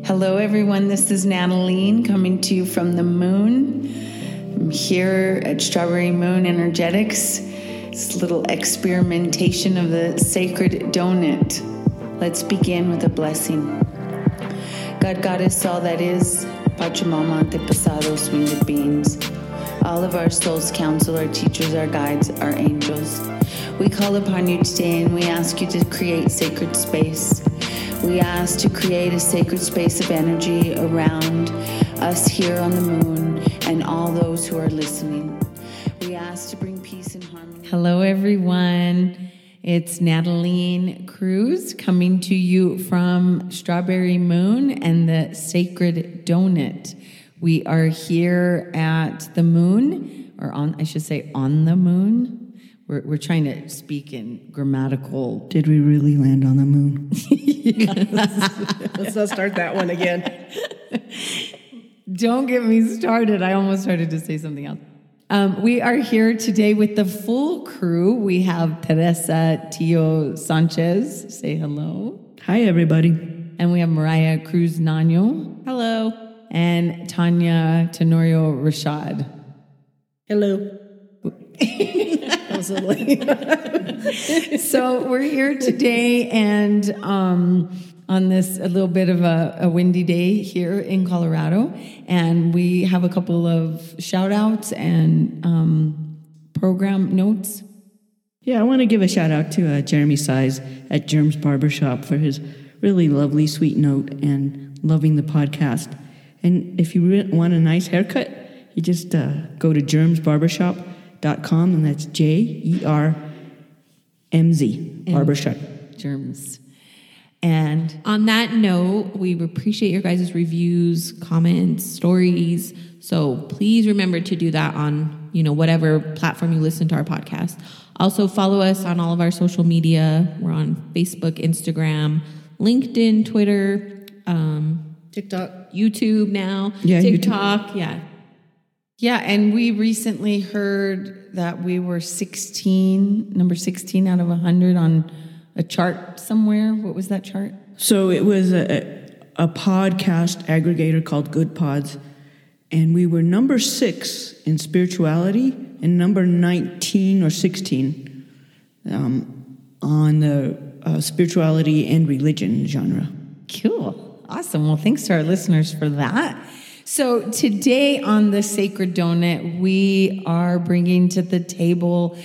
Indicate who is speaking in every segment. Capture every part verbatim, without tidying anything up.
Speaker 1: Hello, everyone. This is Natalie coming to you from the moon. I'm here at Strawberry Moon Energetics. It's a little experimentation of the sacred donut. Let's begin with a blessing. God, Goddess, all that is, Pachamama, Antepasados, winged beings, all of our souls, counsel, our teachers, our guides, our angels. We call upon you today and we ask you to create sacred space. We ask to create a sacred space of energy around us here on the moon and all those who are listening. We ask to bring peace and harmony. Hello, everyone. It's Natalie Cruz coming to you from Strawberry Moon and the Sacred Donut. We are here at the moon, or on, I should say, on the moon. We're, we're trying to speak in grammatical.
Speaker 2: Did we really land on the moon?
Speaker 3: Let's not start that one again.
Speaker 1: Don't get me started. I almost started to say something else. Um, we are here today with the full crew. We have Teresa Tio Sanchez. Say hello.
Speaker 2: Hi, everybody.
Speaker 1: And we have Mariah Cruz Nano.
Speaker 3: Hello.
Speaker 1: And Tanya Tenorio Rashad.
Speaker 3: Hello.
Speaker 1: So we're here today and um, on this a little bit of a, a windy day here in Colorado, and we have a couple of shout outs and um, program notes.
Speaker 2: Yeah, I want to give a shout out to uh, Jeremy Size at Germs Barbershop for his really lovely, sweet note and loving the podcast. And if you re- want a nice haircut, you just uh, go to germs barbershop dot com, and that's J E R M Z, Barbershop.
Speaker 1: Germs. And
Speaker 4: on that note, we appreciate your guys' reviews, comments, stories. So please remember to do that on, you know, whatever platform you listen to our podcast. Also follow us on all of our social media. We're on Facebook, Instagram, LinkedIn, Twitter, um,
Speaker 3: TikTok,
Speaker 4: YouTube now,
Speaker 2: yeah,
Speaker 4: TikTok,
Speaker 2: YouTube.
Speaker 4: yeah.
Speaker 1: Yeah, and we recently heard that we were sixteen, number sixteen out of one hundred on a chart somewhere. What was that chart?
Speaker 2: So it was a, a podcast aggregator called Good Pods, and we were number six in spirituality and number nineteen or sixteen um, on the uh, spirituality and religion genre.
Speaker 1: Cool. Awesome. Well, thanks to our listeners for that. So today on the Sacred Donut, we are bringing to the table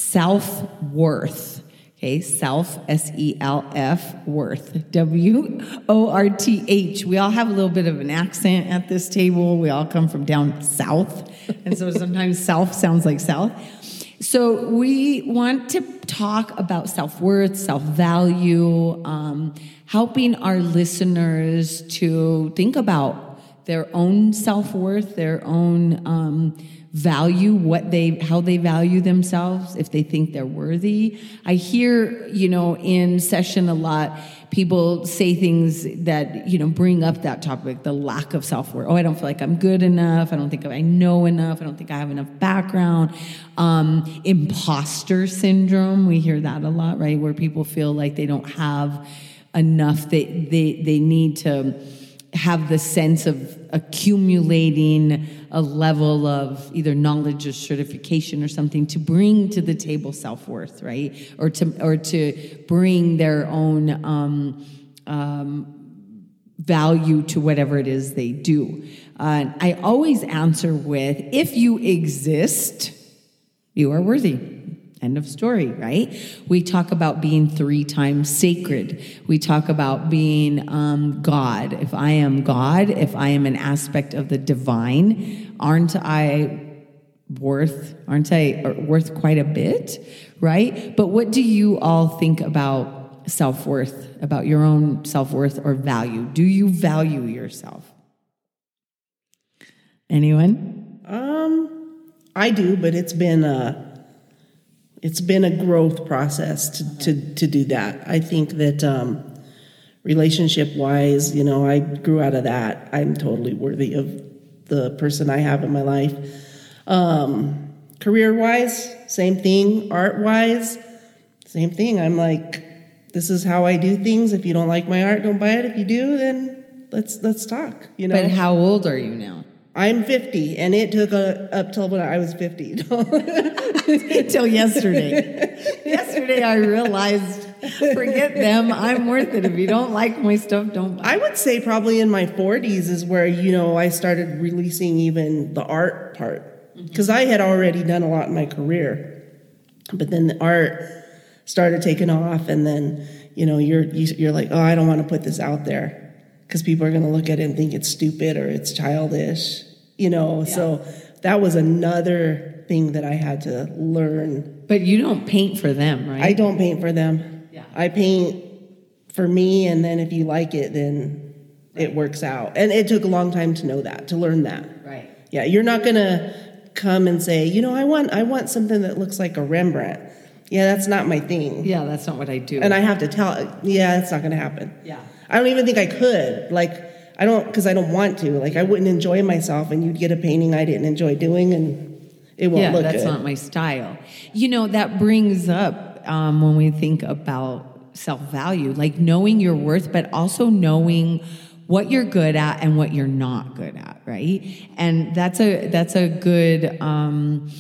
Speaker 1: self-worth. Okay, self, S E L F, worth, W O R T H. We all have a little bit of an accent at this table. We all come from down south, and so sometimes self sounds like south. So we want to talk about self-worth, self-value, um, helping our listeners to think about their own self-worth, their own um, value, what they, how they value themselves, if they think they're worthy. I hear, you know, in session a lot, people say things that, you know, bring up that topic, the lack of self-worth. Oh, I don't feel like I'm good enough. I don't think I know enough. I don't think I have enough background. Um, imposter syndrome. We hear that a lot, right? Where people feel like they don't have enough. They, they, they need to have the sense of accumulating a level of either knowledge or certification or something to bring to the table self-worth, right? Or to or to bring their own um, um, value to whatever it is they do. Uh, I always answer with, if you exist, you are worthy. End of story, right? We talk about being three times sacred. We talk about being um, God. If I am God, if I am an aspect of the divine, aren't I worth, aren't I worth quite a bit, right? But what do you all think about self-worth, about your own self-worth or value? Do you value yourself? Anyone?
Speaker 3: Um, I do, but it's been a it's been a growth process to to, to do that. I think that um, relationship wise, you know, I grew out of that. I'm totally worthy of the person I have in my life. Um, career wise, same thing. Art wise, same thing. I'm like, this is how I do things. If you don't like my art, don't buy it. If you do, then let's let's talk. You know.
Speaker 1: But how old are you now?
Speaker 3: I'm fifty, and it took a, up till when I was fifty.
Speaker 1: Till yesterday. Yesterday I realized, forget them, I'm worth it. If you don't like my stuff, don't buy it.
Speaker 3: I would say probably in my forties is where, you know, I started releasing even the art part. Because I had already done a lot in my career. But then the art started taking off, and then, you know, you're you're like, oh, I don't want to put this out there because people are going to look at it and think it's stupid or it's childish, you know. Yeah. So that was another thing that I had to learn.
Speaker 1: But you don't paint for them, right?
Speaker 3: I don't paint for them.
Speaker 1: Yeah.
Speaker 3: I paint for me, and then if you like it, then right. it works out. And it took a long time to know that, to learn that.
Speaker 1: Right.
Speaker 3: Yeah, you're not going to come and say, you know, I want I want something that looks like a Rembrandt. Yeah, that's not my thing.
Speaker 1: Yeah, that's not what I do.
Speaker 3: And I have to tell, yeah, it's not going to happen.
Speaker 1: Yeah.
Speaker 3: I don't even think I could. Like, I don't, because I don't want to. Like, I wouldn't enjoy myself, and you'd get a painting I didn't enjoy doing, and it won't
Speaker 1: yeah,
Speaker 3: look
Speaker 1: good. Yeah, that's not my style. You know, that brings up um, when we think about self-value, like knowing your worth, but also knowing what you're good at and what you're not good at, right? And that's a that's a good um,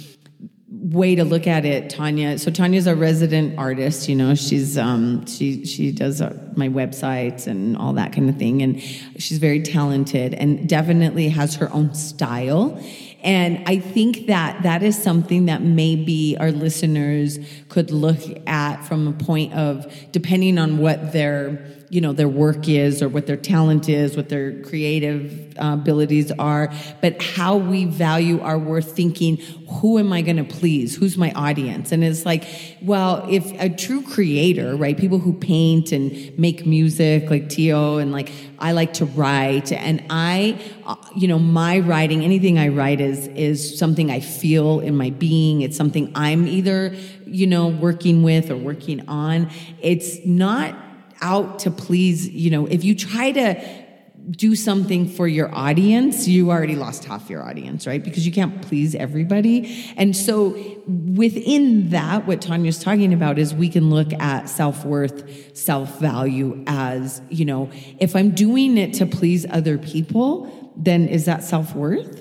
Speaker 1: way to look at it, Tanya. So Tanya's a resident artist, you know, she's um, she she does uh, my websites and all that kind of thing, and she's very talented and definitely has her own style. And I think that that is something that maybe our listeners could look at from a point of, depending on what their, you know, their work is or what their talent is, what their creative uh, abilities are, but how we value our worth, thinking, who am I going to please? Who's my audience? And it's like, well, if a true creator, right, people who paint and make music like Tio, and like I like to write, and I, uh, you know, my writing, anything I write is is something I feel in my being. It's something I'm either, you know, working with or working on. It's not out to please, you know, if you try to do something for your audience, you already lost half your audience, right? Because you can't please everybody. And so within that, what Tanya's talking about is we can look at self-worth, self-value as, you know, if I'm doing it to please other people, then is that self-worth?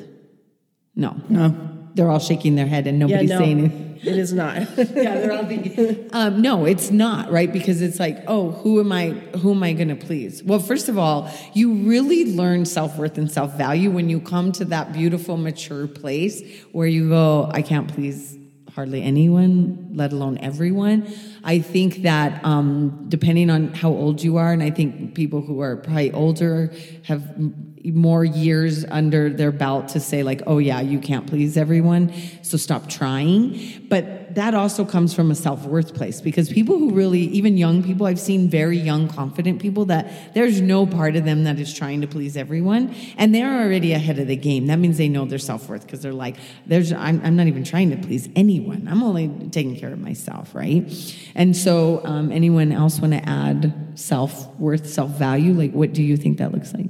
Speaker 1: No.
Speaker 2: No.
Speaker 1: They're all shaking their head and nobody's
Speaker 3: yeah, no,
Speaker 1: saying it.
Speaker 3: It is not.
Speaker 1: Yeah, they're all thinking, um, no, it's not, right? Because it's like, oh, who am I, who am I going to please? Well, first of all, you really learn self-worth and self-value when you come to that beautiful, mature place where you go, I can't please hardly anyone, let alone everyone. I think that um, depending on how old you are, and I think people who are probably older have more years under their belt to say like, oh yeah, you can't please everyone, so stop trying. But that also comes from a self-worth place, because people who really, even young people, I've seen very young, confident people that there's no part of them that is trying to please everyone, and they're already ahead of the game. That means they know their self-worth, because they're like, there's, I'm, I'm not even trying to please anyone. I'm only taking care of myself, right? And so um, anyone else want to add self-worth, self-value? Like, what do you think that looks like?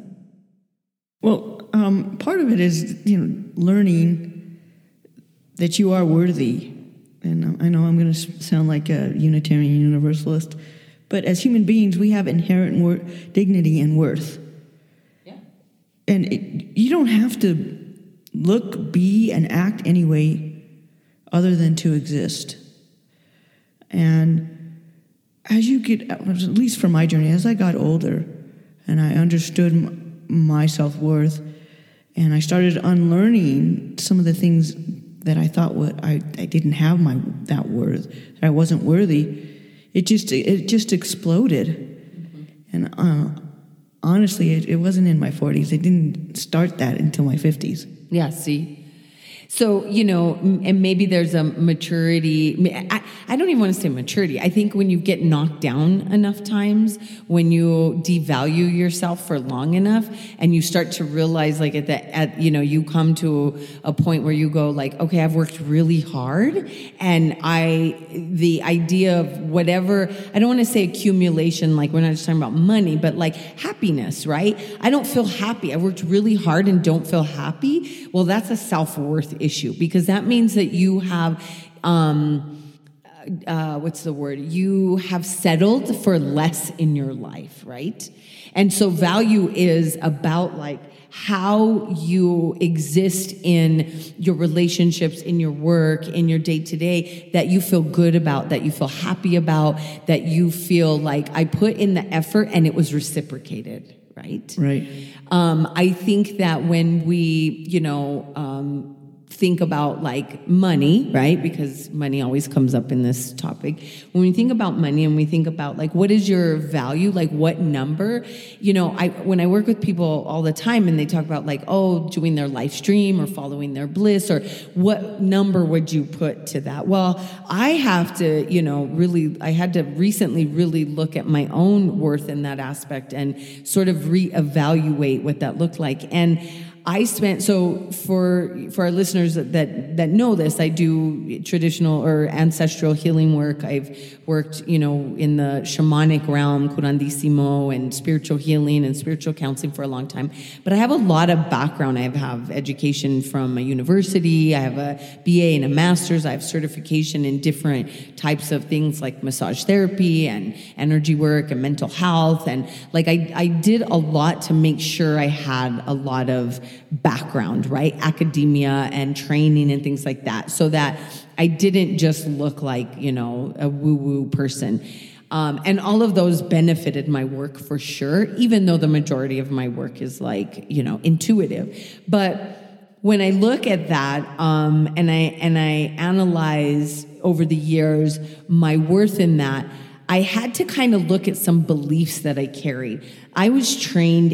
Speaker 2: Well, um, part of it is, you know, learning that you are worthy. And I know I'm going to sound like a Unitarian Universalist, but as human beings, we have inherent wor- dignity and worth.
Speaker 1: Yeah.
Speaker 2: And it, you don't have to look, be, and act any way other than to exist. And as you get, at least for my journey, as I got older and I understood m- my self-worth, and I started unlearning some of the things that I thought what I, I didn't have my that worth, that I wasn't worthy, it just it just exploded. Mm-hmm. And uh, honestly, it, it wasn't in my forties. It didn't start that until my fifties.
Speaker 1: Yeah, see? So, you know, and maybe there's a maturity. I, I don't even want to say maturity. I think when you get knocked down enough times, when you devalue yourself for long enough, and you start to realize, like, at the, at, you know, you come to a point where you go like, okay, I've worked really hard, and I, the idea of whatever, I don't want to say accumulation, like we're not just talking about money, but like happiness, right? I don't feel happy. I worked really hard and don't feel happy. Well, that's a self-worth issue, because that means that you have um uh what's the word you have settled for less in your life, right? And so value is about like how you exist in your relationships, in your work, in your day to day, that you feel good about, that you feel happy about, that you feel like I put in the effort and it was reciprocated, right?
Speaker 2: Right.
Speaker 1: Um, I think that when we, you know, um, think about like money, right? Because money always comes up in this topic. When we think about money and we think about like, what is your value? Like what number? You know, I, when I work with people all the time and they talk about like, oh, doing their life stream or following their bliss, or what number would you put to that? Well, I have to, you know, really, I had to recently really look at my own worth in that aspect and sort of reevaluate what that looked like. And I spent, so for for our listeners that, that that know this, I do traditional or ancestral healing work. I've worked, you know, in the shamanic realm, curandissimo, and spiritual healing and spiritual counseling for a long time. But I have a lot of background. I have, have education from a university. I have a B A and a master's. I have certification in different types of things like massage therapy and energy work and mental health. And like I, I did a lot to make sure I had a lot of background, right? Academia and training and things like that, so that I didn't just look like, you know, a woo-woo person. Um, and all of those benefited my work for sure, even though the majority of my work is like, you know, intuitive. But when I look at that, um, and I and I analyze over the years my worth in that, I had to kind of look at some beliefs that I carried. I was trained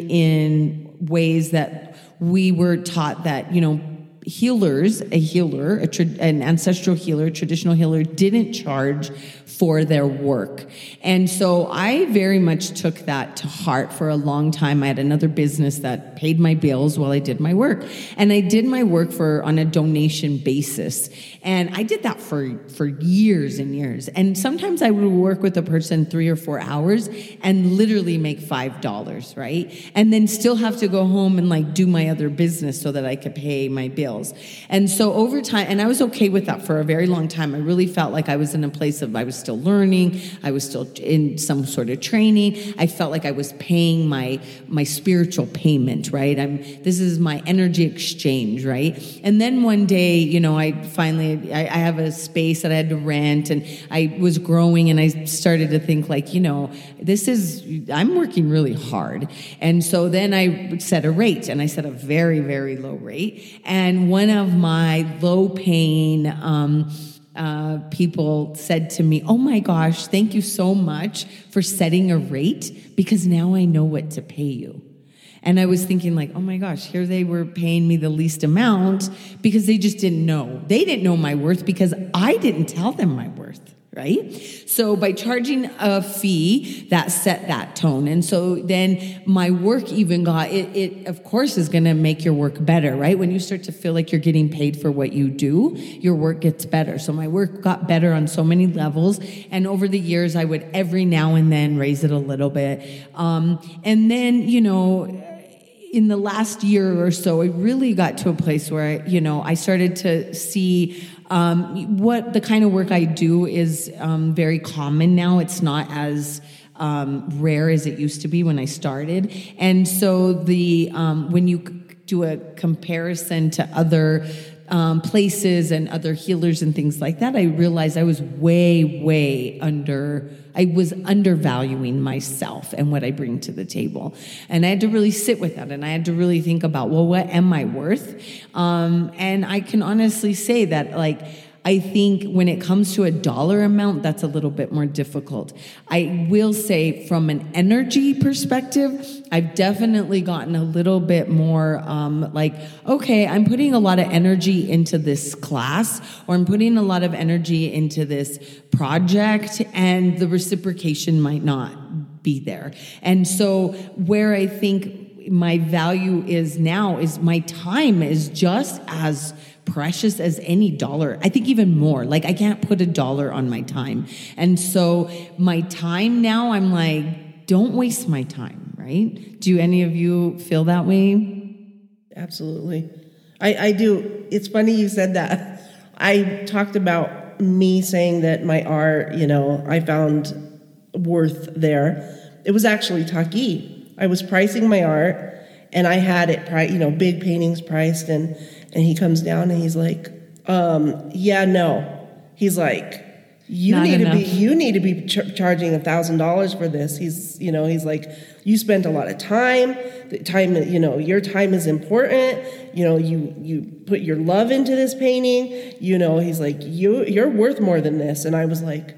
Speaker 1: in ways that we were taught that, you know, healers, a healer, a tra- an ancestral healer, traditional healer, didn't charge for their work. And so I very much took that to heart for a long time. I had another business that paid my bills while I did my work. And I did my work for on a donation basis. And I did that for, for years and years. And sometimes I would work with a person three or four hours and literally make five dollars, right? And then still have to go home and like do my other business so that I could pay my bills. And so over time, and I was okay with that for a very long time. I really felt like I was in a place of, I was still learning. I was still in some sort of training. I felt like I was paying my, my spiritual payment, right? I'm, this is my energy exchange, right? And then one day, you know, I finally, I, I have a space that I had to rent, and I was growing, and I started to think like, you know, this is, I'm working really hard. And so then I set a rate, and I set a very, very low rate. And one of my low paying, um, Uh, people said to me, oh my gosh, thank you so much for setting a rate, because now I know what to pay you. And I was thinking like, oh my gosh, here they were paying me the least amount because they just didn't know. They didn't know my worth because I didn't tell them my worth. Right? So by charging a fee, that set that tone. And so then my work even got, it, it of course is going to make your work better, right? When you start to feel like you're getting paid for what you do, your work gets better. So my work got better on so many levels. And over the years, I would every now and then raise it a little bit. Um, and then, you know, in the last year or so, it really got to a place where, you know, I started to see um, what the kind of work I do is um, very common now. It's not as um, rare as it used to be when I started. And so the um, when you do a comparison to other Um, places and other healers and things like that, I realized I was way, way under, I was undervaluing myself and what I bring to the table. And I had to really sit with that, and I had to really think about, well, what am I worth? Um, and I can honestly say that, like, I think when it comes to a dollar amount, that's a little bit more difficult. I will say from an energy perspective, I've definitely gotten a little bit more um, like, okay, I'm putting a lot of energy into this class, or I'm putting a lot of energy into this project, and the reciprocation might not be there. And so where I think my value is now is my time is just as precious as any dollar. I think even more. Like, I can't put a dollar on my time. And so my time now, I'm like, don't waste my time, right? Do any of you feel that way?
Speaker 3: Absolutely. I, I do. It's funny you said that. I talked about me saying that my art, you know, I found worth there. It was actually Taki. I was pricing my art, and I had it, pri- you know, big paintings priced, and and he comes down and he's like, um, yeah, no. He's like, you
Speaker 1: Not
Speaker 3: need
Speaker 1: enough.
Speaker 3: to be, you need to be ch- charging a thousand dollars for this. He's, you know, he's like, you spent a lot of time. The time, you know, your time is important. You know, you you put your love into this painting. You know, he's like, you you're worth more than this. And I was like,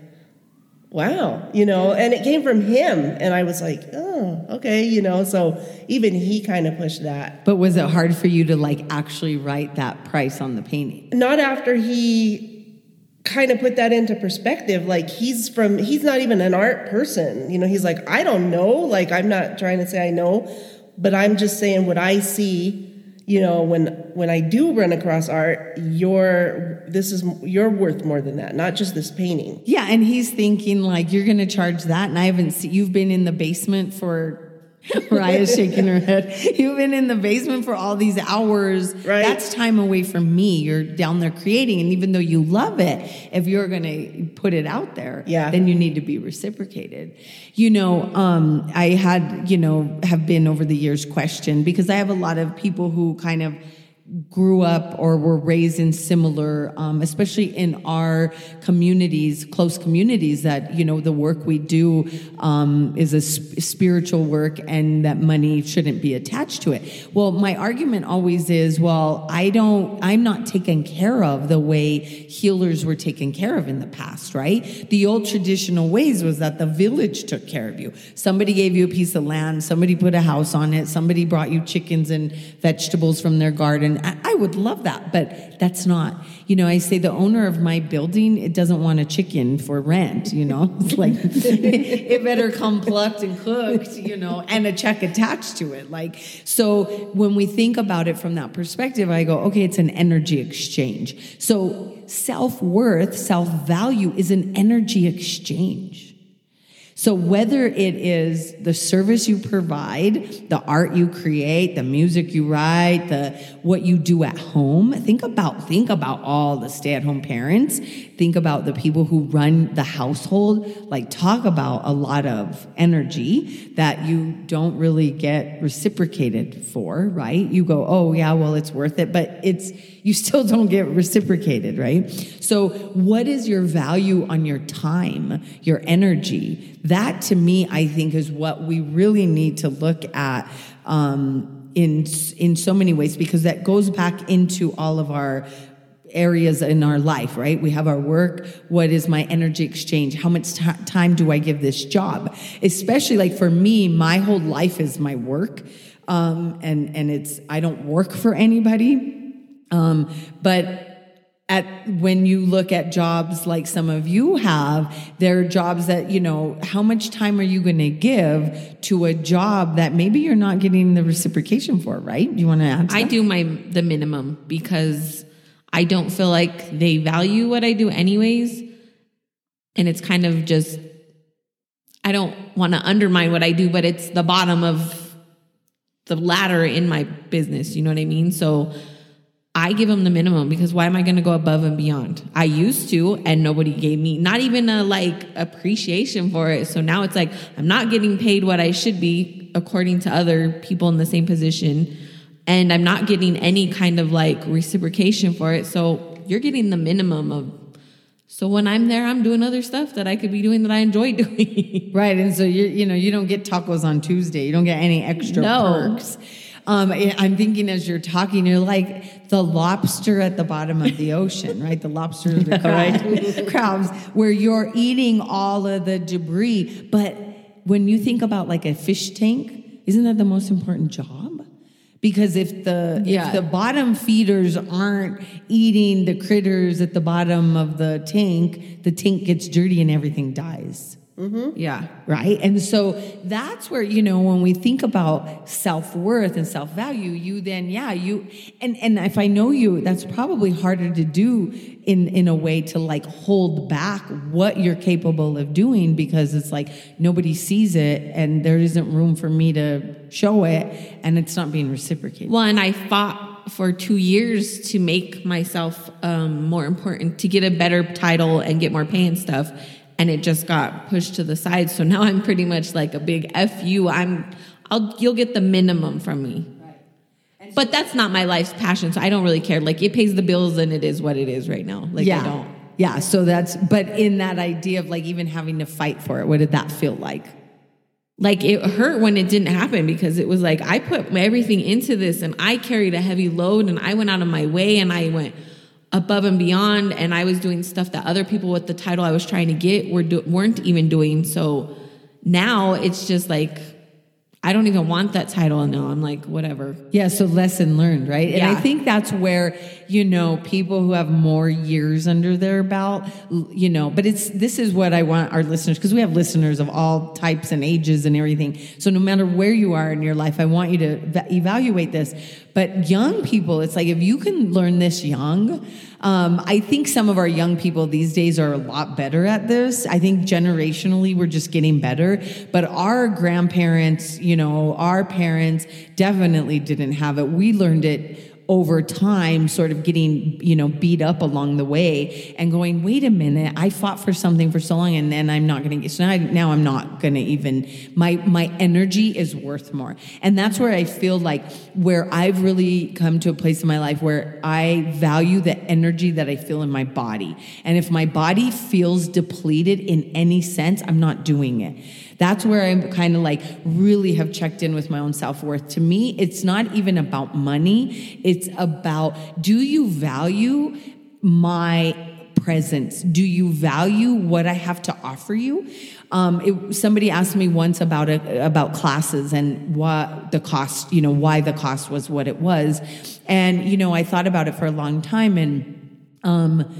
Speaker 3: wow, you know, and it came from him. And I was like, oh, okay, you know, so even he kind of pushed that.
Speaker 1: But was it hard for you to like actually write that price on the painting?
Speaker 3: Not after he kind of put that into perspective. Like, he's from, he's not even an art person. You know, he's like, I don't know. Like, I'm not trying to say I know, but I'm just saying what I see. You know, when when I do run across art, you're this is you're worth more than that, not just this painting.
Speaker 1: Yeah, and he's thinking like you're going to charge that, and I haven't seen. You've been in the basement for. Mariah's shaking her head. You've been in the basement for all these hours.
Speaker 3: Right.
Speaker 1: That's time away from me. You're down there creating, and even though you love it, if you're going to put it out there,
Speaker 3: yeah.
Speaker 1: then you need to be reciprocated. You know, um, I had, you know, have been over the years questioned because I have a lot of people who kind of grew up or were raised in similar, um, especially in our communities, close communities, that, you know, the work we do um, is a sp- spiritual work and that money shouldn't be attached to it. Well, my argument always is, well, I don't, I'm not taken care of the way healers were taken care of in the past, right? The old traditional ways was that the village took care of you. Somebody gave you a piece of land, somebody put a house on it, somebody brought you chickens and vegetables from their garden. I, I would love that, but that's not, you know, I say the owner of my building, it doesn't want a chicken for rent, you know, it's like, it better come plucked and cooked, you know, and a check attached to it. Like, so when we think about it from that perspective, I go, okay, it's an energy exchange. So self-worth, self-value is an energy exchange. So whether it is the service you provide, the art you create, the music you write, the what you do at home, think about think about all the stay-at-home parents. Think about the people who run the household. Like, talk about a lot of energy that you don't really get reciprocated for, right? You go, oh yeah, well, it's worth it, but it's you still don't get reciprocated, right? So what is your value on your time, your energy? That, to me, I think is what we really need to look at um, in in so many ways, because that goes back into all of our areas in our life, right? We have our work. What is my energy exchange? How much t- time do I give this job? Especially, like, for me, my whole life is my work, um, and and it's I don't work for anybody. Um, but at when you look at jobs like some of you have, there are jobs that, you know, how much time are you going to give to a job that maybe you're not getting the reciprocation for, right? Do you want to add to
Speaker 4: I
Speaker 1: that?
Speaker 4: do my the minimum because I don't feel like they value what I do anyways. And it's kind of just, I don't want to undermine what I do, but it's the bottom of the ladder in my business. You know what I mean? So I give them the minimum because why am I going to go above and beyond? I used to, and nobody gave me not even a like appreciation for it. So now it's like, I'm not getting paid what I should be according to other people in the same position. And I'm not getting any kind of like reciprocation for it. So you're getting the minimum of, so when I'm there, I'm doing other stuff that I could be doing that I enjoy doing.
Speaker 1: Right. And so you you know, you don't get tacos on Tuesday. You don't get any extra
Speaker 4: No.
Speaker 1: perks. Um, I'm thinking as you're talking, you're like the lobster at the bottom of the ocean, right? The lobster, the crab, crabs, where you're eating all of the debris. But when you think about like a fish tank, isn't that the most important job? Because if the
Speaker 4: Yeah.
Speaker 1: if the bottom feeders aren't eating the critters at the bottom of the tank, the tank gets dirty and everything dies.
Speaker 4: Mm-hmm. Yeah.
Speaker 1: Right. And so that's where, you know, when we think about self-worth and self-value, you then, yeah, you, and, and if I know you, that's probably harder to do in, in a way to like hold back what you're capable of doing, because it's like nobody sees it and there isn't room for me to show it and it's not being reciprocated.
Speaker 4: Well, and I fought for two years to make myself um, more important, to get a better title and get more pay and stuff. And it just got pushed to the side. So now I'm pretty much like a big F you. I'm I'll you'll get the minimum from me. But that's not my life's passion, so I don't really care. Like, it pays the bills, and it is what it is right now. Like,
Speaker 1: yeah.
Speaker 4: I don't.
Speaker 1: Yeah, so that's, but in that idea of like even having to fight for it, what did that feel like?
Speaker 4: Like, it hurt when it didn't happen, because it was like, I put everything into this, and I carried a heavy load, and I went out of my way, and I went above and beyond, and I was doing stuff that other people with the title I was trying to get were do- weren't even doing. So now it's just like, I don't even want that title, and now I'm like, whatever.
Speaker 1: Yeah, so lesson learned, right?
Speaker 4: Yeah.
Speaker 1: And I think that's where, you know, people who have more years under their belt, you know, but it's, this is what I want our listeners, because we have listeners of all types and ages and everything. So no matter where you are in your life, I want you to va- evaluate this. But young people, it's like, if you can learn this young, um, I think some of our young people these days are a lot better at this. I think generationally we're just getting better. But our grandparents, you know, our parents definitely didn't have it. We learned it over time, sort of getting, you know, beat up along the way and going, wait a minute, I fought for something for so long, and then I'm not going to get, so now, I, now I'm not going to even, my, my energy is worth more. And that's where I feel like where I've really come to a place in my life where I value the energy that I feel in my body. And if my body feels depleted in any sense, I'm not doing it. That's where I'm kind of like really have checked in with my own self-worth. To me, it's not even about money. It's about, do you value my presence? Do you value what I have to offer you? Um, it, somebody asked me once about it, about classes and what the cost, you know, why the cost was what it was. And, you know, I thought about it for a long time, and um,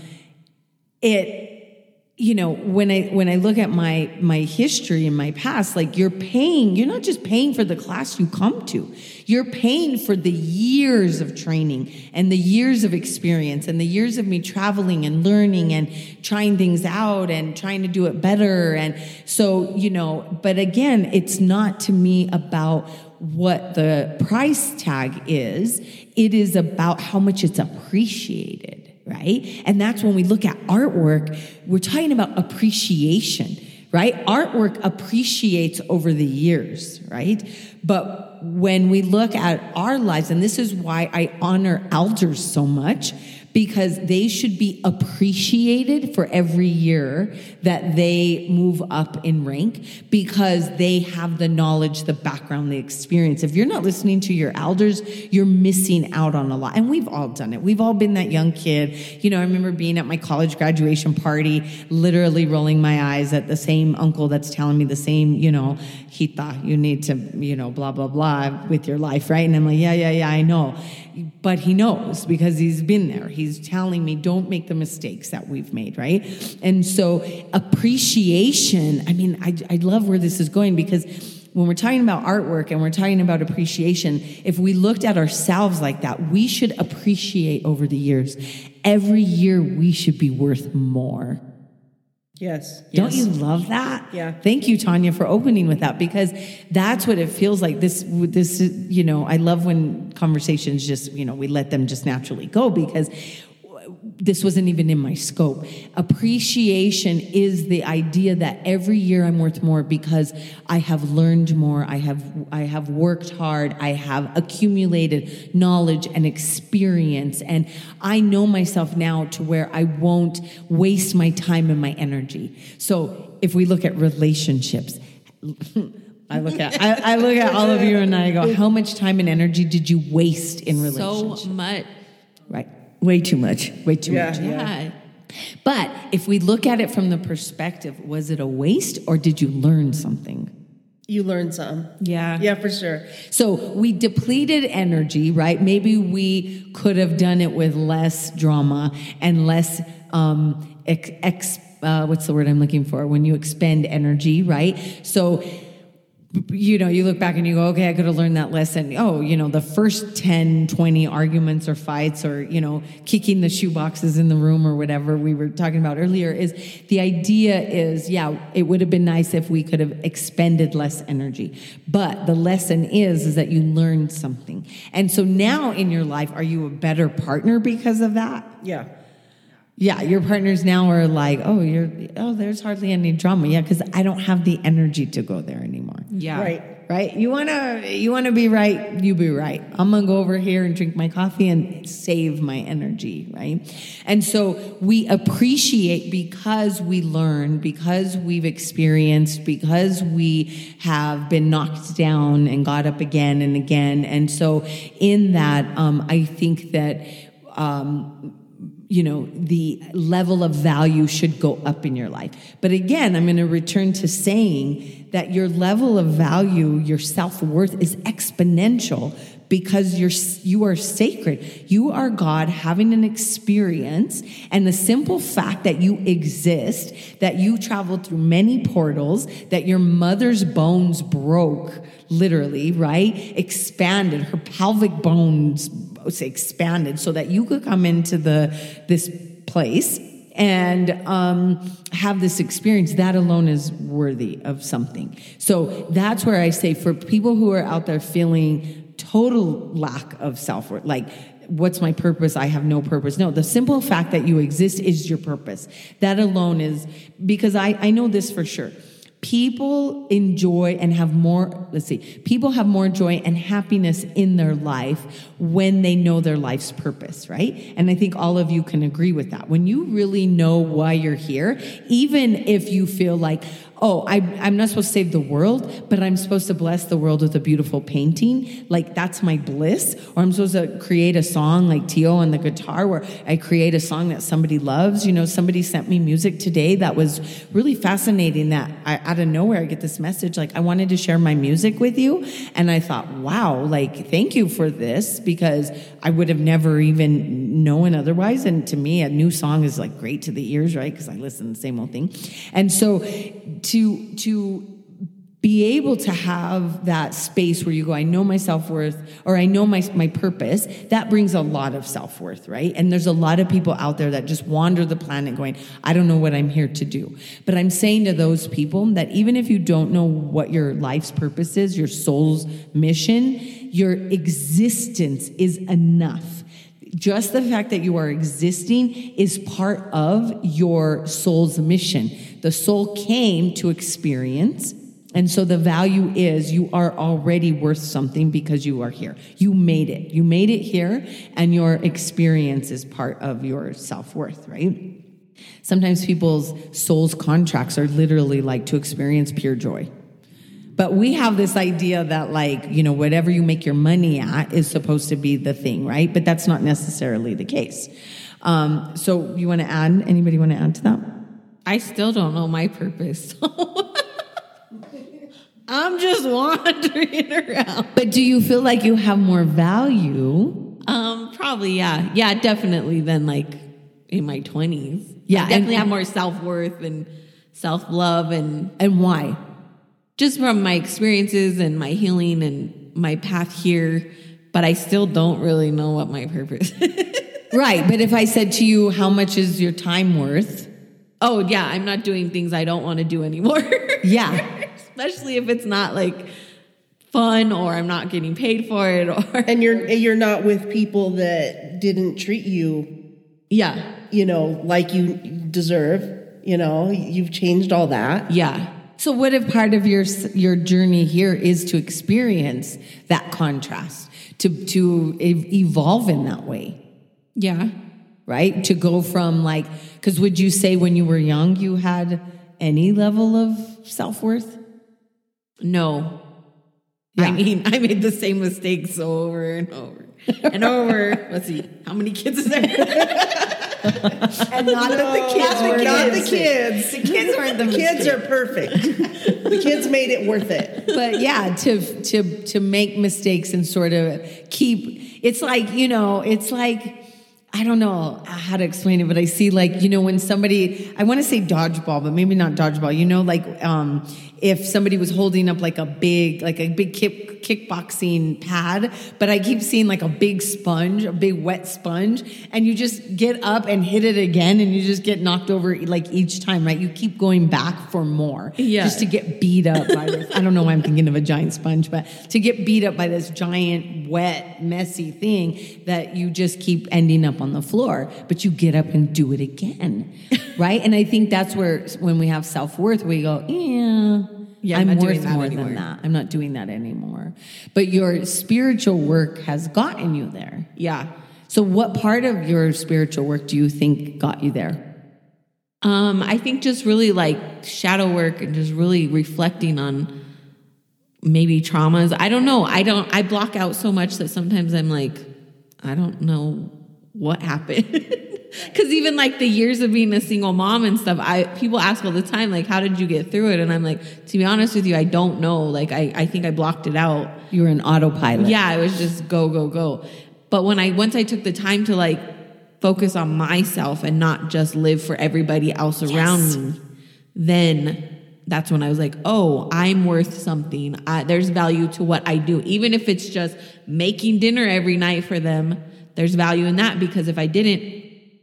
Speaker 1: it, you know, when I when I look at my my history and my past, like, you're paying, you're not just paying for the class you come to. You're paying for the years of training and the years of experience and the years of me traveling and learning and trying things out and trying to do it better. And so, you know, but again, it's not to me about what the price tag is. It is about how much it's appreciated. Right? And that's when we look at artwork, we're talking about appreciation, right? Artwork appreciates over the years, right? But when we look at our lives, and this is why I honor elders so much, because they should be appreciated for every year that they move up in rank, because they have the knowledge, the background, the experience. If you're not listening to your elders, you're missing out on a lot. And we've all done it. We've all been that young kid. You know, I remember being at my college graduation party, literally rolling my eyes at the same uncle that's telling me the same, you know, Hita, you need to, you know, blah, blah, blah with your life, right? And I'm like, yeah, yeah, yeah, I know. But he knows, because he's been there. He's telling me, don't make the mistakes that we've made, right? And so appreciation, I mean, I, I love where this is going, because when we're talking about artwork and we're talking about appreciation, if we looked at ourselves like that, we should appreciate over the years. Every year we should be worth more.
Speaker 3: Yes.
Speaker 1: Don't
Speaker 3: yes.
Speaker 1: you love that?
Speaker 3: Yeah.
Speaker 1: Thank you, Tanya, for opening with that, because that's what it feels like. This, this, you know, I love when conversations just, you know, we let them just naturally go, because this wasn't even in my scope. Appreciation is the idea that every year I'm worth more because I have learned more. I have, I have worked hard. I have accumulated knowledge and experience. And I know myself now to where I won't waste my time and my energy. So if we look at relationships, I look at, I, I look at all of you and I go, how much time and energy did you waste in relationships?
Speaker 4: So much.
Speaker 1: Right.
Speaker 2: Way too much.
Speaker 1: Way too
Speaker 3: Yeah.
Speaker 1: much.
Speaker 4: Yeah.
Speaker 1: But if we look at it from the perspective, was it a waste or did you learn something?
Speaker 3: You learn some.
Speaker 4: Yeah.
Speaker 3: Yeah, for sure.
Speaker 1: So we depleted energy, right? Maybe we could have done it with less drama and less um, ex, ex uh, what's the word I'm looking for? When you expend energy, right? So, you know, you look back and you go, okay, I could have learned that lesson. Oh, you know, the first ten, twenty arguments or fights or, you know, kicking the shoe boxes in the room or whatever we were talking about earlier is the idea is, yeah, it would have been nice if we could have expended less energy. But the lesson is, is that you learned something. And so now in your life, are you a better partner because of that?
Speaker 3: Yeah.
Speaker 1: Yeah, your partners now are like, oh, you're, oh, there's hardly any drama. Yeah, because I don't have the energy to go there anymore.
Speaker 4: Yeah.
Speaker 3: Right.
Speaker 1: right? You want to you want to be right, you be right. I'm going to go over here and drink my coffee and save my energy, right? And so we appreciate because we learn, because we've experienced, because we have been knocked down and got up again and again. And so in that, um, I think that um, you know, the level of value should go up in your life. But again, I'm going to return to saying that your level of value, your self-worth is exponential because you're, you are sacred. You are God having an experience, and the simple fact that you exist, that you traveled through many portals, that your mother's bones broke, literally, right? Expanded, her pelvic bones expanded so that you could come into the this place and um, have this experience. That alone is worthy of something. So that's where I say, for people who are out there feeling total lack of self-worth, like, what's my purpose? I have no purpose. No, the simple fact that you exist is your purpose. That alone is, because I, I know this for sure. People enjoy and have more, let's see, people have more joy and happiness in their life when they know their life's purpose, right? And I think all of you can agree with that. When you really know why you're here, even if you feel like, oh, I, I'm not supposed to save the world, but I'm supposed to bless the world with a beautiful painting. Like, that's my bliss. Or I'm supposed to create a song like Tio on the guitar, where I create a song that somebody loves. You know, somebody sent me music today that was really fascinating, that I, out of nowhere, I get this message, like, I wanted to share my music with you. And I thought, wow, like, thank you for this, because I would have never even known otherwise. And to me, a new song is like great to the ears, right? Because I listen to the same old thing. And so to to be able to have that space where you go, I know my self-worth, or I know my my purpose, that brings a lot of self-worth, right? And there's a lot of people out there that just wander the planet going, I don't know what I'm here to do. But I'm saying to those people that even if you don't know what your life's purpose is, your soul's mission, your existence is enough. Just the fact that you are existing is part of your soul's mission. The soul came to experience, and so the value is you are already worth something because you are here. You made it. You made it here, and your experience is part of your self-worth, right? Sometimes people's soul's contracts are literally like to experience pure joy. But we have this idea that, like, you know, whatever you make your money at is supposed to be the thing, right? But that's not necessarily the case. Um, so you want to add, anybody want to add to that?
Speaker 4: I still don't know my purpose. I'm just wandering around.
Speaker 1: But do you feel like you have more value?
Speaker 4: Um, probably, yeah. Yeah, definitely than like in my twenties.
Speaker 1: Yeah.
Speaker 4: I definitely
Speaker 1: and,
Speaker 4: have more self-worth and self-love, and
Speaker 1: and why?
Speaker 4: Just from my experiences and my healing and my path here, but I still don't really know what my purpose is.
Speaker 1: Right, but if I said to you, how much is your time worth?
Speaker 4: Oh, yeah, I'm not doing things I don't want to do anymore.
Speaker 1: Yeah.
Speaker 4: Especially if it's not like fun, or I'm not getting paid for it, or
Speaker 3: and you're you're not with people that didn't treat you,
Speaker 4: yeah,
Speaker 3: you know, like you deserve. You know, you've changed all that.
Speaker 4: Yeah.
Speaker 1: So what if part of your your journey here is to experience that contrast, to to evolve in that way?
Speaker 4: Yeah.
Speaker 1: Right? To go from, like, because would you say when you were young you had any level of self-worth?
Speaker 4: No.
Speaker 1: Yeah.
Speaker 4: I mean, I made the same mistakes over and over and over. Let's see, how many kids is there?
Speaker 1: And not that the kids
Speaker 3: No,
Speaker 1: were
Speaker 3: not
Speaker 1: the
Speaker 3: the kids.
Speaker 1: The kids weren't the
Speaker 3: The kids
Speaker 1: mistake.
Speaker 3: are perfect. The kids made it worth it.
Speaker 1: But yeah, to to to make mistakes and sort of keep, it's like, you know, it's like, I don't know how to explain it, but I see, like, you know, when somebody, I want to say dodgeball, but maybe not dodgeball, you know, like um, if somebody was holding up like a big, like a big kick, kickboxing pad, but I keep seeing like a big sponge, a big wet sponge, and you just get up and hit it again, and you just get knocked over like each time, right? You keep going back for more,
Speaker 4: yeah,
Speaker 1: just to get beat up by this. I don't know why I'm thinking of a giant sponge, but to get beat up by this giant, wet, messy thing that you just keep ending up on the floor, but you get up and do it again, right? And I think that's where, when we have self-worth, we go, yeah,
Speaker 4: Yeah, I'm
Speaker 1: I'm
Speaker 4: not doing
Speaker 1: worth
Speaker 4: that
Speaker 1: more
Speaker 4: anymore.
Speaker 1: than that. I'm not doing that anymore. But your spiritual work has gotten you there.
Speaker 4: Yeah.
Speaker 1: So what part of your spiritual work do you think got you there?
Speaker 4: Um, I think just really like shadow work and just really reflecting on maybe traumas. I don't know. I don't, I block out so much that sometimes I'm like, I don't know what happened. Cause even like the years of being a single mom and stuff, I, people ask all the time, like, how did you get through it? And I'm like, to be honest with you, I don't know. Like, I, I think I blocked it out.
Speaker 1: You were an autopilot.
Speaker 4: Yeah. It was just go, go, go. But when I, once I took the time to like focus on myself and not just live for everybody else around
Speaker 1: Yes.
Speaker 4: me, then that's when I was like, oh, I'm worth something. I, there's value to what I do. Even if it's just making dinner every night for them, there's value in that, because if I didn't,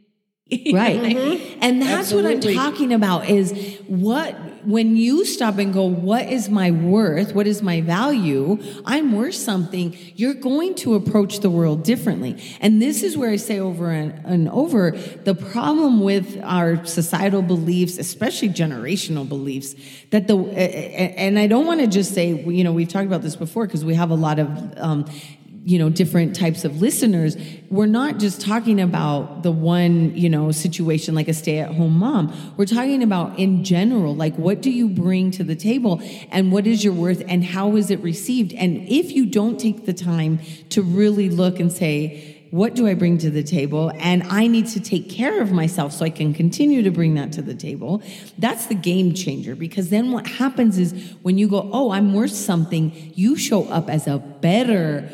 Speaker 1: Right. And that's what
Speaker 3: Absolutely.
Speaker 1: I'm talking about is what, when you stop and go, what is my worth? What is my value? I'm worth something. You're going to approach the world differently. And this is where I say over and, and over, the problem with our societal beliefs, especially generational beliefs, that the, and I don't want to just say, you know, we've talked about this before because we have a lot of, um, you know, different types of listeners. We're not just talking about the one, you know, situation like a stay-at-home mom. We're talking about in general, like what do you bring to the table and what is your worth and how is it received? And if you don't take the time to really look and say, what do I bring to the table? And I need to take care of myself so I can continue to bring that to the table. That's the game changer, because then what happens is when you go, oh, I'm worth something, you show up as a better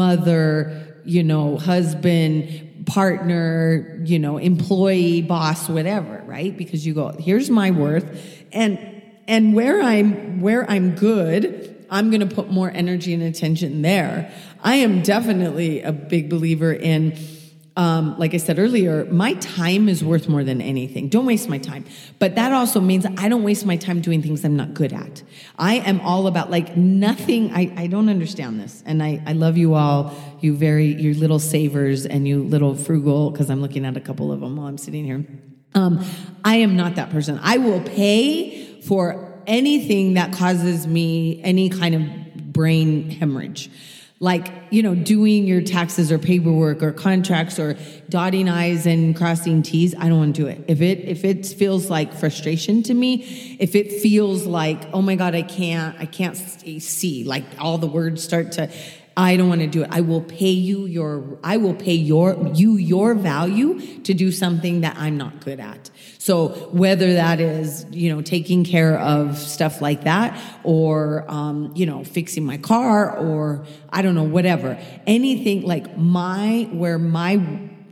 Speaker 1: mother, you know, husband, partner, you know, employee, boss, whatever, right? Because you go, here's my worth. And and where I'm where I'm good, I'm going to put more energy and attention there. I am definitely a big believer in, um, like I said earlier, my time is worth more than anything. Don't waste my time. But that also means I don't waste my time doing things I'm not good at. I am all about like nothing. I, I don't understand this. And I, I love you all, you very, you little savers and you little frugal, because I'm looking at a couple of them while I'm sitting here. Um, I am not that person. I will pay for anything that causes me any kind of brain hemorrhage. Like, you know, doing your taxes or paperwork or contracts or dotting I's and crossing T's, I don't want to do it. If it if it feels like frustration to me, if it feels like, oh my God, I can't, I can't see, like all the words start to, I don't want to do it. I will pay you your, I will pay your, you your value to do something that I'm not good at. So whether that is, you know, taking care of stuff like that, or, um, you know, fixing my car, or I don't know, whatever, anything like my, where my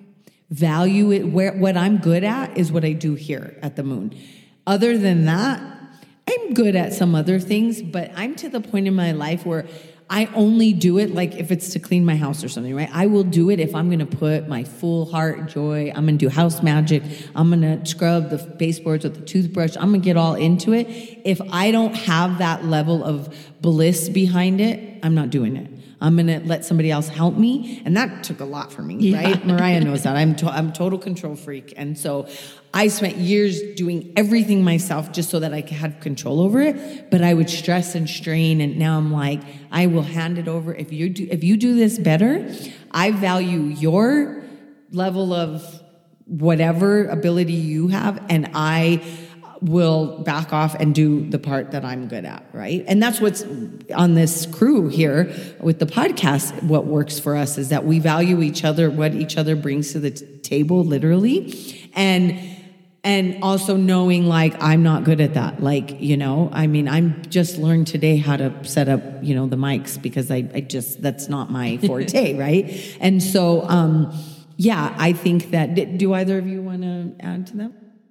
Speaker 1: value, it, where, what I'm good at is what I do here at the Moon. Other than that, I'm good at some other things, but I'm to the point in my life where I only do it like if it's to clean my house or something, right? I will do it if I'm going to put my full heart joy. I'm going to do house magic. I'm going to scrub the baseboards with the toothbrush. I'm going to get all into it. If I don't have that level of bliss behind it, I'm not doing it. I'm going to let somebody else help me. And that took a lot for me,
Speaker 4: Yeah.
Speaker 1: right? Mariah knows that. I'm to- I'm a total control freak. And so I spent years doing everything myself just so that I could have control over it. But I would stress and strain. And now I'm like, I will hand it over. If you do, if you do this better, I value your level of whatever ability you have. And I will back off and do the part that I'm good at, right? And that's what's on this crew here with the podcast. What works for us is that we value each other, what each other brings to the t- table, literally. And and also knowing like I'm not good at that. Like, you know, I mean, I'm just learned today how to set up, you know, the mics because I, I just, that's not my forte, right? And so, um, yeah, I think that, do either of you want to add to that?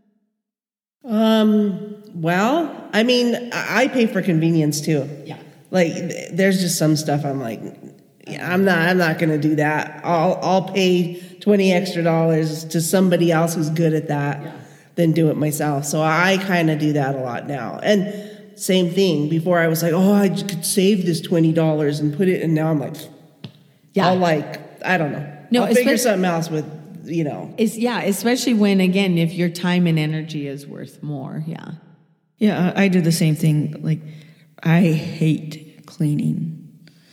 Speaker 3: Um, well, I mean, I I pay for convenience too.
Speaker 1: Yeah.
Speaker 3: Like th- there's just some stuff I'm like, yeah, I'm not, I'm not going to do that. I'll, I'll pay twenty extra dollars to somebody else who's good at that
Speaker 1: Yeah.
Speaker 3: than do it myself. So I kind of do that a lot now. And same thing, before I was like, oh, I could save this twenty dollars and put it, and now I'm like,
Speaker 1: Yeah.
Speaker 3: I'll like, I don't know.
Speaker 1: No,
Speaker 3: I'll figure
Speaker 1: especially-
Speaker 3: something else with, you know.
Speaker 1: It's, yeah, especially when, again, if your time and energy is worth more. Yeah.
Speaker 2: Yeah, I I do the same thing. Like I hate cleaning.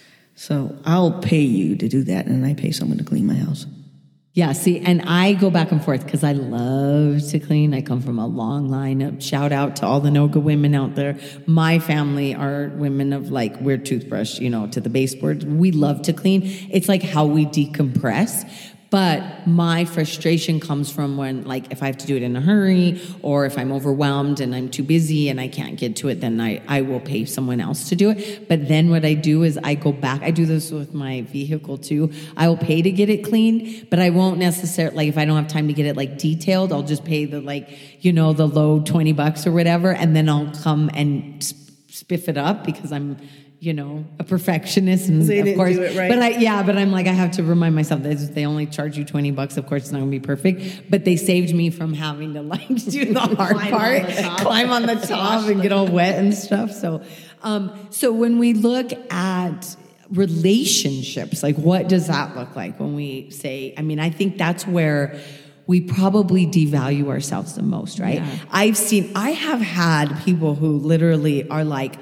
Speaker 2: So I'll pay you to do that, and I pay someone to clean my house.
Speaker 1: Yeah, see, and I go back and forth because I love to clean. I come from a long line of shout out to all the Noga women out there. My family are women of like, we're toothbrush, you know, to the baseboard. We love to clean. It's like how we decompress. But my frustration comes from when, like, if I have to do it in a hurry or if I'm overwhelmed and I'm too busy and I can't get to it, then I, I will pay someone else to do it. But then what I do is I go back. I do this with my vehicle too. I will pay to get it cleaned, but I won't necessarily, like, if I don't have time to get it, like, detailed, I'll just pay the, like, you know, the low twenty bucks or whatever, and then I'll come and spiff it up because I'm, you know, a perfectionist, and
Speaker 3: they
Speaker 1: of
Speaker 3: didn't
Speaker 1: course,
Speaker 3: do it right.
Speaker 1: but I, yeah, but I'm like, I have to remind myself that if they only charge you twenty bucks, of course it's not gonna be perfect, but they saved me from having to like do the hard
Speaker 4: Climb
Speaker 1: part,
Speaker 4: on the top.
Speaker 1: climb on the top and get all wet and stuff. So, um, so when we look at relationships, like what does that look like when we say, I mean, I think that's where we probably devalue ourselves the most, right?
Speaker 4: Yeah.
Speaker 1: I've seen, I have had people who literally are like,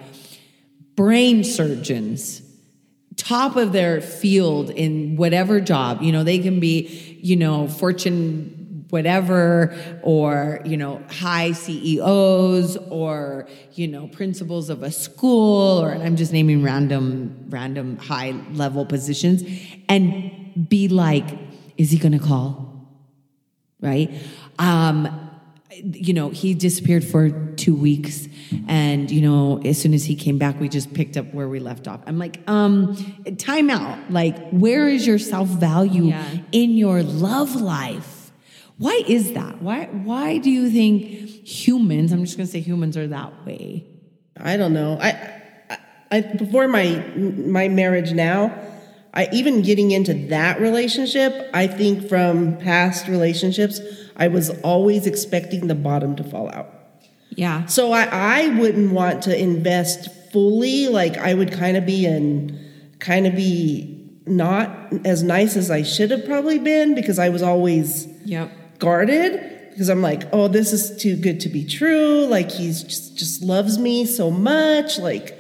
Speaker 1: brain surgeons, top of their field in whatever job, you know, they can be, you know, Fortune whatever, or, you know, high C E Os, or, you know, principals of a school, or, and I'm just naming random, random high level positions, and be like, is he going to call? Right? Um, you know, he disappeared for two weeks. And, you know, as soon as he came back, we just picked up where we left off. I'm like, um, time out. Like, where is your self-value
Speaker 4: Yeah.
Speaker 1: in your love life? Why is that? Why, why do you think humans, I'm just going to say humans are that way?
Speaker 3: I don't know. I, I, I before my my marriage now, I even getting into that relationship, I think from past relationships, I was always expecting the bottom to fall out.
Speaker 4: Yeah.
Speaker 3: So I, I wouldn't want to invest fully. Like I would kind of be in, kind of be not as nice as I should have probably been, because I was always
Speaker 4: Yep.
Speaker 3: guarded, because I'm like, oh, this is too good to be true. Like he's just, just loves me so much. Like,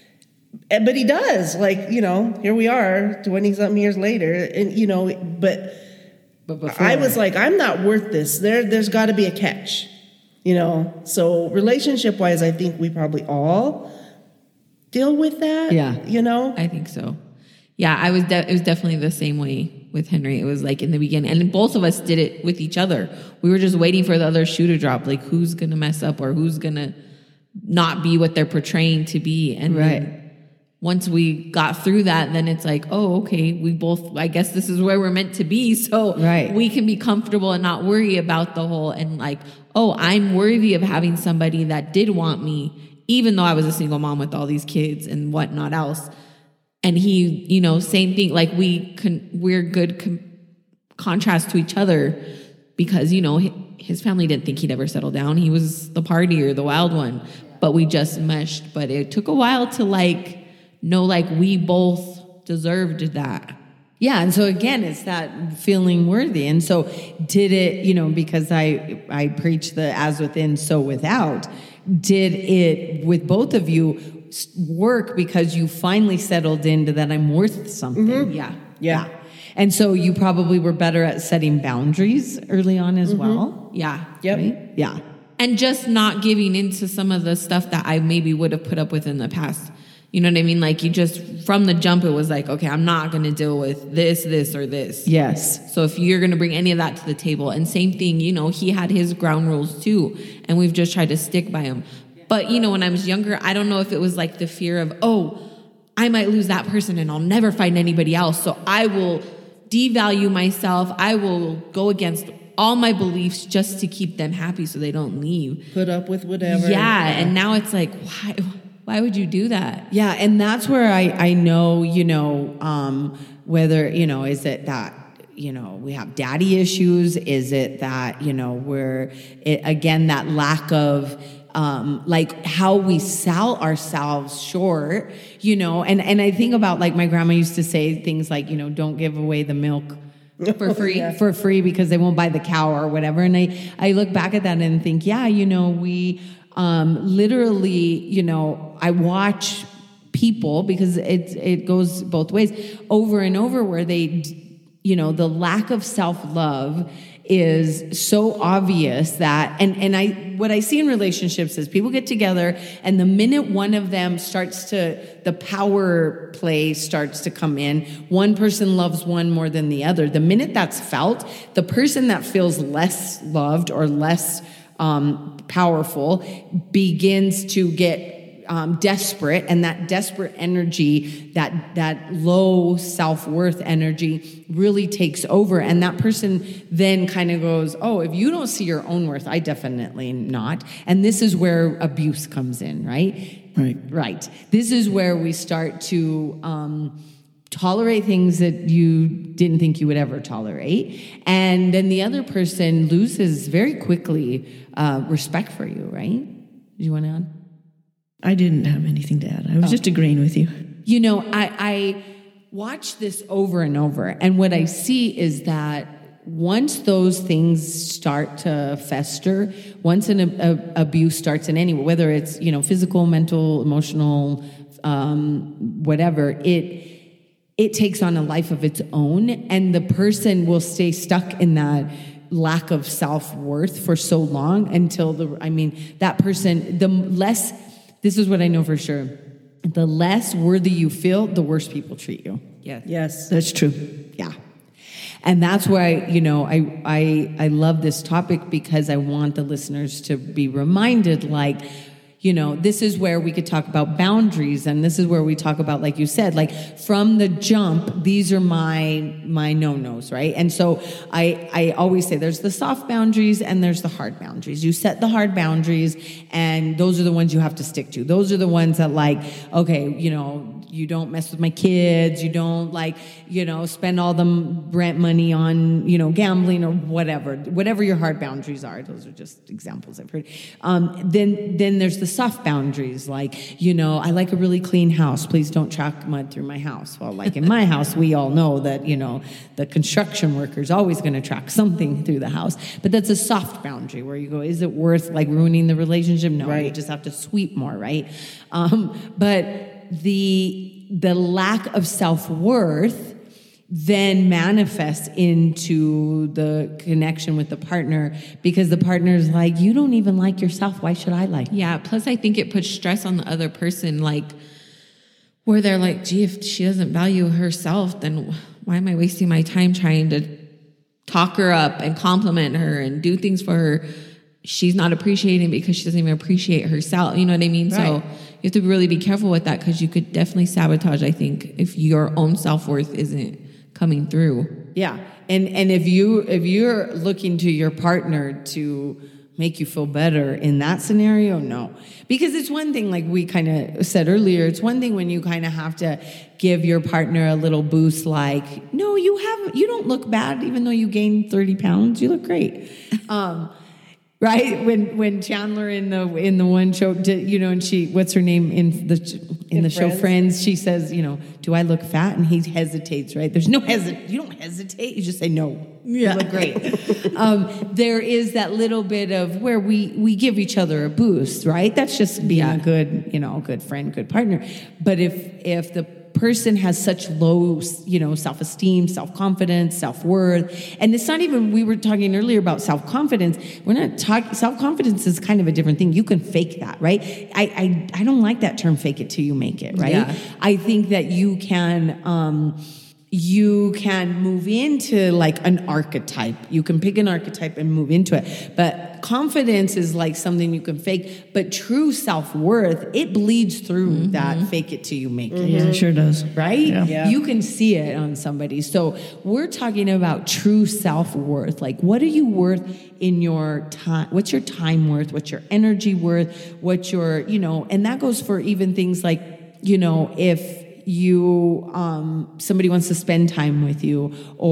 Speaker 3: but he does. Like, you know, here we are twenty something years later, and you know, but,
Speaker 1: But before,
Speaker 3: I was like, I'm not worth this. There, there's got to be a catch. You know, so relationship wise, I think we probably all deal with that.
Speaker 1: Yeah.
Speaker 3: You know,
Speaker 4: I think so. Yeah, I was. De- it was definitely the same way with Henry. It was like in the beginning, and both of us did it with each other. We were just waiting for the other shoe to drop. Like, who's gonna mess up, or who's gonna not be what they're portraying to be? And
Speaker 1: Right.
Speaker 4: then once we got through that, then it's like, oh, okay, we both. I guess this is where we're meant to be. So
Speaker 1: Right.
Speaker 4: we can be comfortable and not worry about the whole and like, oh, I'm worthy of having somebody that did want me, even though I was a single mom with all these kids and whatnot else. And he, you know, same thing. Like we can, we're good com- contrast to each other because, you know, his family didn't think he'd ever settle down. He was the partier, the wild one, but we just meshed. But it took a while to like know, like we both deserved that.
Speaker 1: Yeah, and so again, it's that feeling worthy. And so did it, you know, because I I preach the as within, so without, did it with both of you s- work because you finally settled into that I'm worth something?
Speaker 3: Mm-hmm.
Speaker 4: Yeah.
Speaker 3: Yeah.
Speaker 1: And so you probably were better at setting boundaries early on as well.
Speaker 4: Yeah.
Speaker 3: Yep.
Speaker 1: Right? Yeah.
Speaker 4: And just not giving into some of the stuff that I maybe would have put up with in the past. You know what I mean? Like you just, from the jump, it was like, okay, I'm not going to deal with this, this, or this.
Speaker 1: Yes.
Speaker 4: So if you're going to bring any of that to the table, and same thing, you know, he had his ground rules too, and we've just tried to stick by them. But, you know, when I was younger, I don't know if it was like the fear of, oh, I might lose that person and I'll never find anybody else. So I will devalue myself. I will go against all my beliefs just to keep them happy so they don't leave.
Speaker 3: Put up with whatever.
Speaker 4: Yeah. And now it's like, why, why would you do that?
Speaker 1: Yeah, and that's where I, I know, you know, um, whether, you know, is it that, you know, we have daddy issues? Is it that, you know, we're, it, again, that lack of, um, like how we sell ourselves short, you know, and, and I think about like my grandma used to say things like, you know, don't give away the milk
Speaker 4: For free.
Speaker 3: Yeah.
Speaker 1: for free because they won't buy the cow or whatever. And I, I look back at that and think, yeah, you know, we, um, literally, you know, I watch people, because it it goes both ways, over and over, where they, you know, the lack of self-love is so obvious that, and and I what I see in relationships is people get together, and the minute one of them starts to, the power play starts to come in, one person loves one more than the other. The minute that's felt, the person that feels less loved or less um, powerful begins to get Um, desperate, and that desperate energy, that that low self-worth energy really takes over, and that person then kind of goes, oh, if you don't see your own worth, I definitely not. And this is where abuse comes in, right?
Speaker 2: Right.
Speaker 1: Right. This is where we start to um, tolerate things that you didn't think you would ever tolerate, and then the other person loses very quickly uh, respect for you, right? Do you want to add?
Speaker 2: I didn't have anything to add. I was
Speaker 1: Oh.
Speaker 2: just agreeing with you.
Speaker 1: You know, I, I watch this over and over, and what I see is that once those things start to fester, once an a, abuse starts in any, whether it's, you know, physical, mental, emotional, um, whatever, it it takes on a life of its own, and the person will stay stuck in that lack of self-worth for so long until the, I mean, that person, the less, this is what I know for sure, the less worthy you feel, the worse people treat you.
Speaker 4: Yes.
Speaker 3: Yes.
Speaker 2: That's true.
Speaker 1: Yeah. And that's why, you know, I, I, I love this topic, because I want the listeners to be reminded, like, you know, this is where we could talk about boundaries, and this is where we talk about, like you said, like from the jump, these are my my no-nos, right? And so I I always say there's the soft boundaries and there's the hard boundaries. You set the hard boundaries, and those are the ones you have to stick to. Those are the ones that, like, okay, you know, you don't mess with my kids, you don't, like, you know, spend all the rent money on, you know, gambling or whatever, whatever your hard boundaries are. Those are just examples I've heard. Um, then then there's the soft boundaries, like, you know, I like a really clean house. Please don't track mud through my house. Well, like in my house, we all know that, you know, the construction worker is always going to track something through the house. But that's a soft boundary where you go, is it worth, like, ruining the relationship? No,
Speaker 3: Right.
Speaker 1: you just have to sweep more, right? Um, but the the lack of self-worth then manifests into the connection with the partner, because the partner's like, you don't even like yourself. Why should I like you?
Speaker 4: Yeah. Plus, I think it puts stress on the other person, like, where they're like, gee, if she doesn't value herself, then why am I wasting my time trying to talk her up and compliment her and do things for her? She's not appreciating because she doesn't even appreciate herself. You know what I mean?
Speaker 1: Right.
Speaker 4: So you have to really be careful with that, because you could definitely sabotage, I think, if your own self-worth isn't coming through.
Speaker 1: Yeah. And and if you if you're looking to your partner to make you feel better in that scenario, no. Because it's one thing, like we kind of said earlier, it's one thing when you kind of have to give your partner a little boost, like, no, you have you don't look bad even though you gained thirty pounds. You look great. Um Right, when when Chandler in the in the one show, did, you know, and she, what's her name in the in, in the show
Speaker 3: Friends?
Speaker 1: Friends? She says, you know, do I look fat? And he hesitates. Right, there's no hesit. You don't hesitate. You just say no. Yeah. You look great. um, there is that little bit of where we we give each other a boost. Right, that's just being
Speaker 4: Yeah.
Speaker 1: a good, you know, good friend, good partner. But if if the person has such low, you know, self-esteem, self-confidence, self-worth. And it's not even, we were talking earlier about self-confidence. We're not talking, self-confidence is kind of a different thing. You can fake that, right? I, I, I don't like that term, fake it till you make it, right?
Speaker 4: Yeah.
Speaker 1: I think that you can, um, you can move into like an archetype. You can pick an archetype and move into it. But confidence is like something you can fake. But true self-worth, it bleeds through mm-hmm. that fake it till you make it.
Speaker 2: Yeah, it sure does.
Speaker 1: Right?
Speaker 2: Yeah.
Speaker 3: Yeah.
Speaker 1: You can see it on somebody. So we're talking about true self-worth. Like, what are you worth in your time? What's your time worth? What's your energy worth? What's your, you know, and that goes for even things like, you know, if you um somebody wants to spend time with you,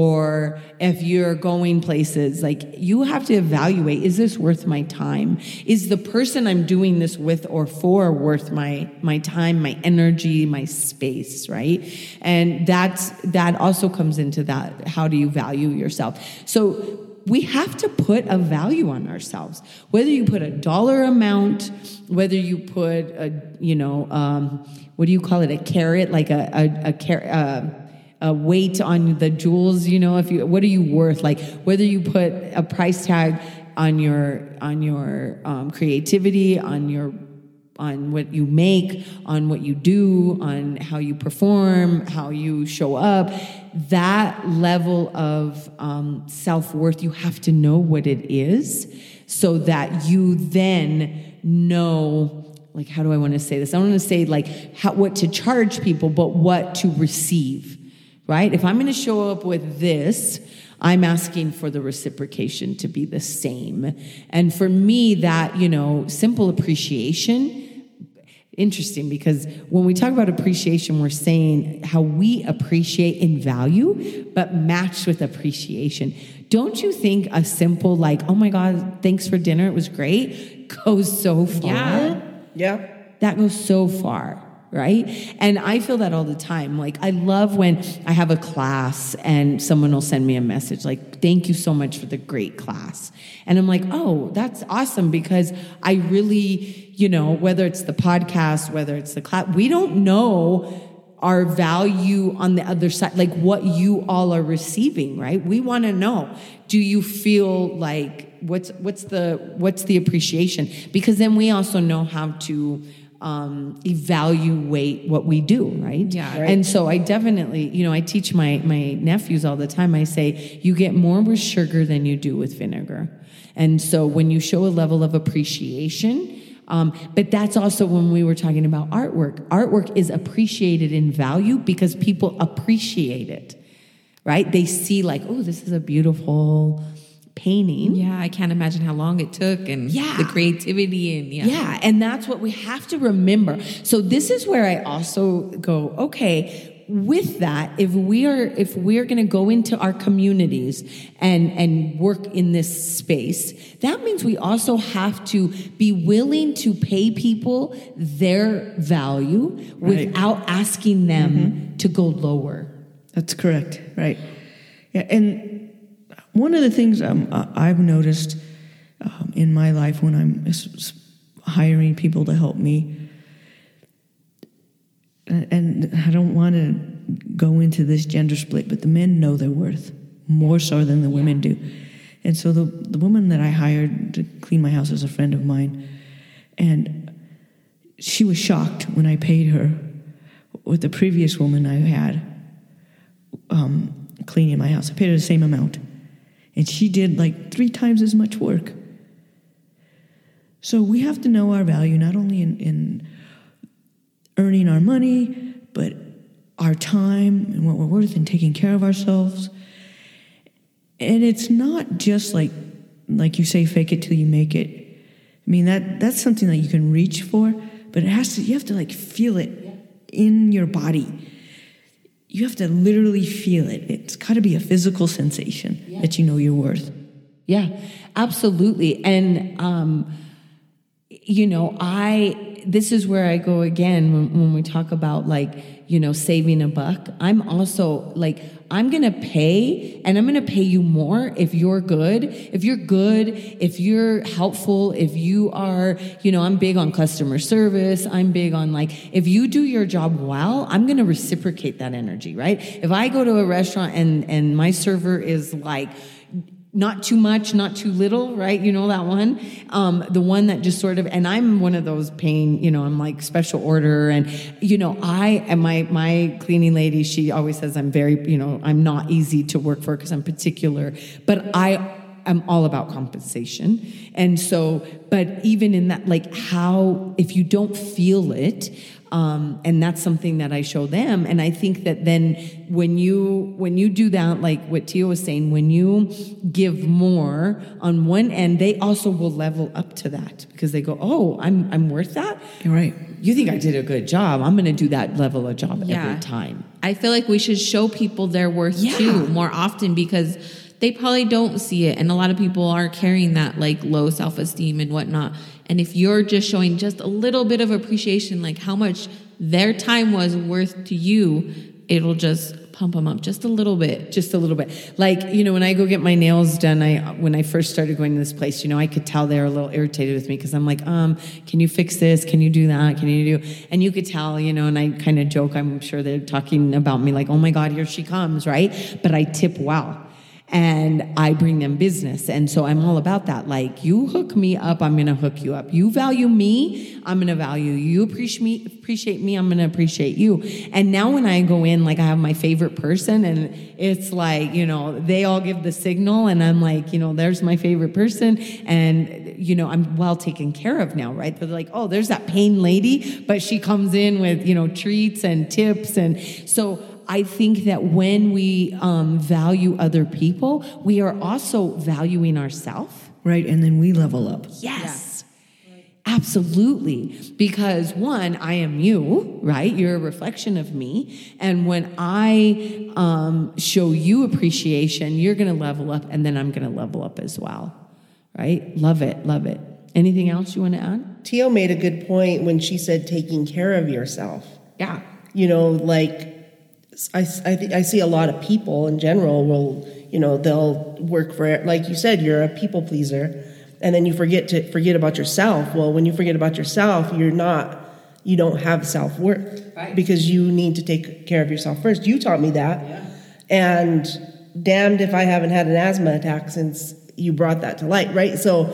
Speaker 1: or if you're going places, like, you have to evaluate, is this worth my time? Is the person I'm doing this with or for worth my my time, my energy, my space, right? And that's that also comes into that. How do you value yourself? So we have to put a value on ourselves, whether you put a dollar amount, whether you put a, you know, um, what do you call it? A carat, like a, a, a carat, uh, a weight on the jewels, you know, if you, what are you worth? Like whether you put a price tag on your, on your, um, creativity, on your, on what you make, on what you do, on how you perform, how you show up, that level of um, self-worth, you have to know what it is so that you then know, like, how do I want to say this? I don't want to say like how, what to charge people, but what to receive, right? If I'm going to show up with this, I'm asking for the reciprocation to be the same. And for me, that, you know, simple appreciation, interesting, because when we talk about appreciation, we're saying how we appreciate and value, but matched with appreciation. Don't you think a simple like, oh my God, thanks for dinner, it was great, goes so far?
Speaker 4: Yeah.
Speaker 3: Yeah.
Speaker 1: That goes so far, right? And I feel that all the time. Like, I love when I have a class and someone will send me a message like, thank you so much for the great class. And I'm like, oh, that's awesome, because I really, you know, whether it's the podcast, whether it's the class, we don't know our value on the other side, like what you all are receiving, right? We want to know, do you feel like, what's what's the what's the appreciation? Because then we also know how to um, evaluate what we do, right?
Speaker 4: Yeah.
Speaker 3: Right.
Speaker 1: And so I definitely, you know, I teach my my nephews all the time. I say, you get more with sugar than you do with vinegar. And so when you show a level of appreciation, um, but that's also when we were talking about artwork. Artwork is appreciated in value because people appreciate it, right? They see like, oh, this is a beautiful painting.
Speaker 4: Yeah, I can't imagine how long it took and
Speaker 1: Yeah.
Speaker 4: the creativity and yeah.
Speaker 1: Yeah, and that's what we have to remember. So this is where I also go, okay, with that, if we are if we're going to go into our communities and and work in this space, that means we also have to be willing to pay people their value
Speaker 2: Right.
Speaker 1: without asking them mm-hmm. to go lower.
Speaker 2: That's correct, right? Yeah, and one of the things um, I've noticed um, in my life when I'm s- s- hiring people to help me, and I don't want to go into this gender split, but the men know their worth more so than the women do. And so the the woman that I hired to clean my house is a friend of mine, and she was shocked when I paid her with the previous woman I had um, cleaning my house. I paid her the same amount, and she did like three times as much work. So we have to know our value, not only in, in earning our money, but our time and what we're worth and taking care of ourselves. And it's not just like, like you say, fake it till you make it. I mean, that that's something that you can reach for, but it has to, you have to like feel it in your body. You have to literally feel it. It's got to be a physical sensation yeah. that you know your worth.
Speaker 1: Yeah, absolutely. And, um, you know, I, this is where I go again when, when we talk about like, you know, saving a buck. I'm also like, I'm going to pay and I'm going to pay you more if you're good. If you're good, if you're helpful, if you are, you know, I'm big on customer service. I'm big on like, if you do your job well, I'm going to reciprocate that energy, right? If I go to a restaurant and, and my server is like, not too much, not too little, right? You know that one? Um, the one that just sort of, and I'm one of those paying, you know, I'm like special order. And, you know, I, and my, my cleaning lady, she always says I'm very, you know, I'm not easy to work for because I'm particular. But I am all about compensation. And so, but even in that, like how, if you don't feel it, Um, and that's something that I show them. And I think that then when you when you do that, like what Tia was saying, when you give more on one end, they also will level up to that because they go, oh, I'm I'm worth that?
Speaker 2: You're right.
Speaker 1: You think I did a good job. I'm going to do that level of job
Speaker 4: Yeah.
Speaker 1: every time.
Speaker 4: I feel like we should show people their worth
Speaker 1: Yeah.
Speaker 4: too more often because they probably don't see it. And a lot of people are carrying that like low self-esteem and whatnot. And if you're just showing just a little bit of appreciation, like how much their time was worth to you, it'll just pump them up just a little bit.
Speaker 1: Just a little bit. Like, you know, when I go get my nails done, I when I first started going to this place, you know, I could tell they were a little irritated with me because I'm like, um, can you fix this? Can you do that? Can you do? And you could tell, you know, and I kind of joke, I'm sure they're talking about me like, oh my God, here she comes, right? But I tip well. And I bring them business. And so I'm all about that. Like, you hook me up, I'm going to hook you up. You value me, I'm going to value you. You appreciate me, appreciate me, I'm going to appreciate you. And now when I go in, like I have my favorite person and it's like, you know, they all give the signal and I'm like, you know, there's my favorite person. And, you know, I'm well taken care of now, right? They're like, oh, there's that pain lady, but she comes in with, you know, treats and tips. And so I think that when we um, value other people, we are also valuing ourselves.
Speaker 2: Right, and then we level up.
Speaker 1: Yes. Yeah. Absolutely. Because one, I am you, right? You're a reflection of me. And when I um, show you appreciation, you're going to level up, and then I'm going to level up as well. Right? Love it. Love it. Anything else you want to add?
Speaker 3: Tio made a good point when she said taking care of yourself.
Speaker 1: Yeah.
Speaker 3: You know, like, I, I, th- I see a lot of people in general will, you know, they'll work for, like you said, you're a people pleaser, and then you forget to forget about yourself. Well, when you forget about yourself, you're not, you don't have self-worth, right? Because you need to take care of yourself first. You taught me that. Yeah. And damned if I haven't had an asthma attack since you brought that to light, right? So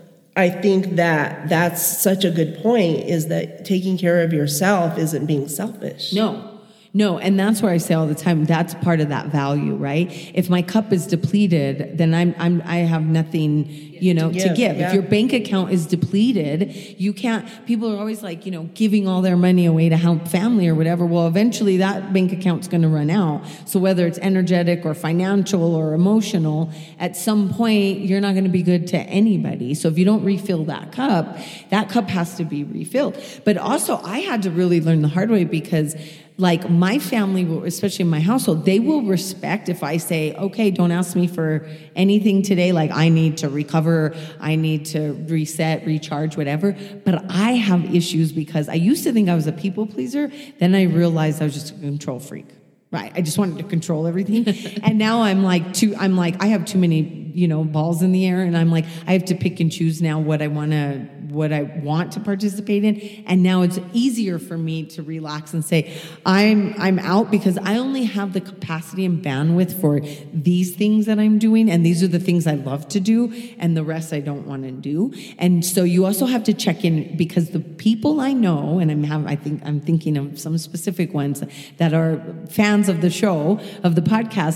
Speaker 3: I think that that's such a good point, is that taking care of yourself isn't being selfish.
Speaker 1: No. No, and that's where I say all the time, that's part of that value, right? If my cup is depleted, then I'm I'm I have nothing, you know, to give. To give. Yeah. If your bank account is depleted, you can't, people are always like, you know, giving all their money away to help family or whatever. Well, eventually that bank account's going to run out. So whether it's energetic or financial or emotional, at some point you're not going to be good to anybody. So if you don't refill that cup, that cup has to be refilled. But also I had to really learn the hard way, because like my family, especially in my household, they will respect if I say, okay, don't ask me for anything today. Like I need to recover, I need to reset, recharge, whatever. But I have issues because I used to think I was a people pleaser. Then I realized I was just a control freak. Right. I just wanted to control everything. And now I'm like too, I'm like, I have too many, you know, balls in the air. And I'm like, I have to pick and choose now what I want to, what I want to participate in. And now it's easier for me to relax and say, I'm, I'm out because I only have the capacity and bandwidth for these things that I'm doing. And these are the things I love to do. And the rest I don't want to do. And so you also have to check in, because the people I know, and I'm have, I think I'm thinking of some specific ones that are fans of the show, of the podcast,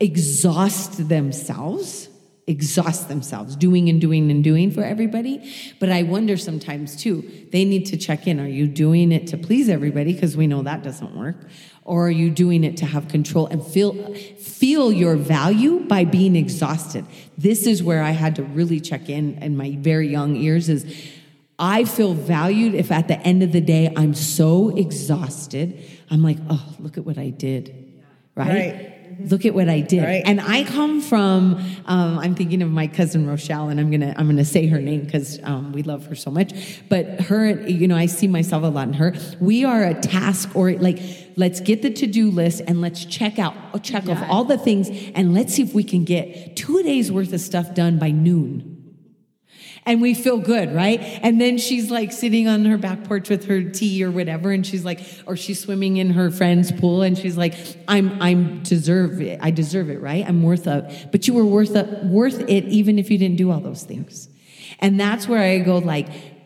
Speaker 1: exhaust themselves, exhaust themselves doing and doing and doing for everybody. But I wonder sometimes too, they need to check in. Are you doing it to please everybody? Because we know that doesn't work. Or are you doing it to have control and feel, feel your value by being exhausted? This is where I had to really check in in my very young years, is I feel valued if at the end of the day, I'm so exhausted. I'm like, oh, look at what I did. Right?
Speaker 3: Right.
Speaker 1: Look at what I did.
Speaker 3: Right.
Speaker 1: And I come from, um, I'm thinking of my cousin Rochelle, and I'm going to, I'm going to say her name because um, we love her so much. But her, you know, I see myself a lot in her. We are a task, or like, let's get the to-do list and let's check out, check yeah. off all the things, and let's see if we can get two days worth of stuff done by noon. And we feel good, right? And then she's like sitting on her back porch with her tea or whatever, and she's like, or she's swimming in her friend's pool, and she's like, I'm, I'm deserve it. I deserve it, right? I'm worth it. But you were worth it, worth it even if you didn't do all those things. And that's where I go, like,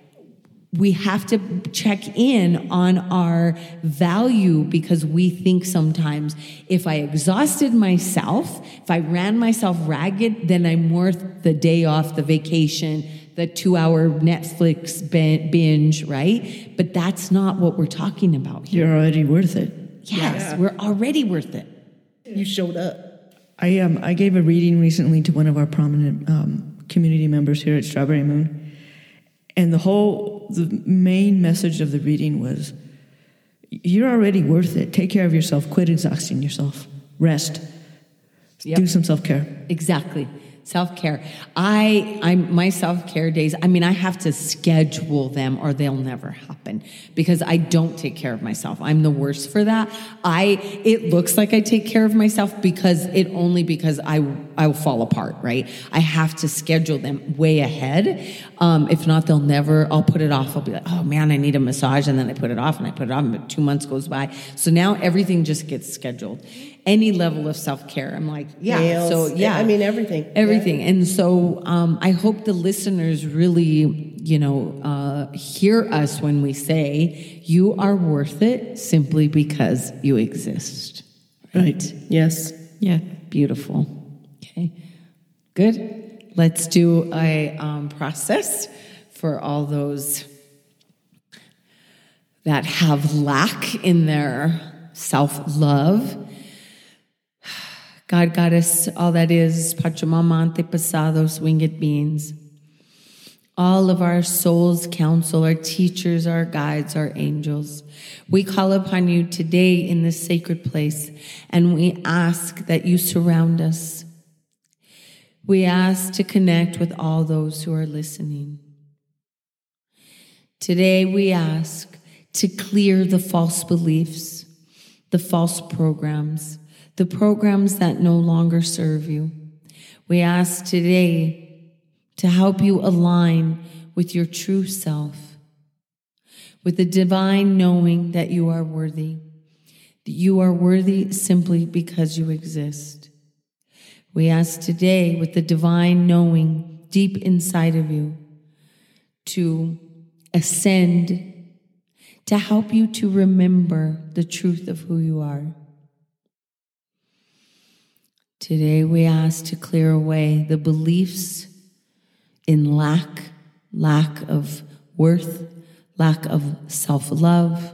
Speaker 1: we have to check in on our value, because we think sometimes if I exhausted myself, if I ran myself ragged, then I'm worth the day off, the vacation, the two-hour Netflix binge, right? But that's not what we're talking about here.
Speaker 2: You're already worth it.
Speaker 1: Yes, yeah. We're already worth it.
Speaker 3: You showed up.
Speaker 2: I um I gave a reading recently to one of our prominent um, community members here at Strawberry Moon, and the whole the main message of the reading was, you're already worth it. Take care of yourself. Quit exhausting yourself. Rest. Yep. Do some self-care.
Speaker 1: Exactly. Self-care. I, I'm my self-care days, I mean, I have to schedule them or they'll never happen because I don't take care of myself. I'm the worst for that. I, it looks like I take care of myself because it only because I, I will fall apart, right? I have to schedule them way ahead. Um, if not, they'll never, I'll put it off. I'll be like, oh man, I need a massage. And then I put it off and I put it off and two months goes by. So now everything just gets scheduled. Any level of self-care. I'm like, yeah.
Speaker 3: Nails.
Speaker 1: So yeah.
Speaker 3: I mean, everything.
Speaker 1: Everything. Yeah. And so um, I hope the listeners really, you know, uh, hear us when we say you are worth it simply because you exist.
Speaker 3: Right. Yes.
Speaker 1: Yeah. Beautiful. Okay. Good. Let's do a um, process for all those that have lack in their self-love. God, Goddess, all that is, Pachamama, Antepasados, winged beings, all of our souls, counsel, our teachers, our guides, our angels. We call upon you today in this sacred place, and we ask that you surround us. We ask to connect with all those who are listening. Today we ask to clear the false beliefs, the false programs, the programs that no longer serve you. We ask today to help you align with your true self, with the divine knowing that you are worthy, that you are worthy simply because you exist. We ask today with the divine knowing deep inside of you to ascend, to help you to remember the truth of who you are. Today we ask to clear away the beliefs in lack, lack of worth, lack of self-love.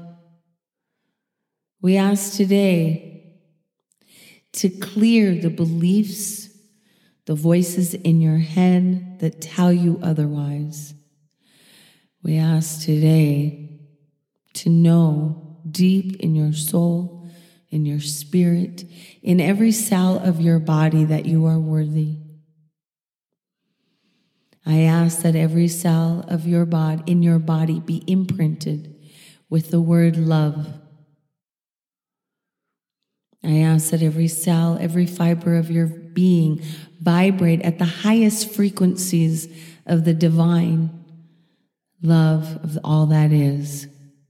Speaker 1: We ask today to clear the beliefs, the voices in your head that tell you otherwise. We ask today to know deep in your soul, in your spirit, in every cell of your body that you are worthy. I ask that every cell of your body, in your body, be imprinted with the word love. I ask that every cell, every fiber of your being vibrate at the highest frequencies of the divine love of all that is.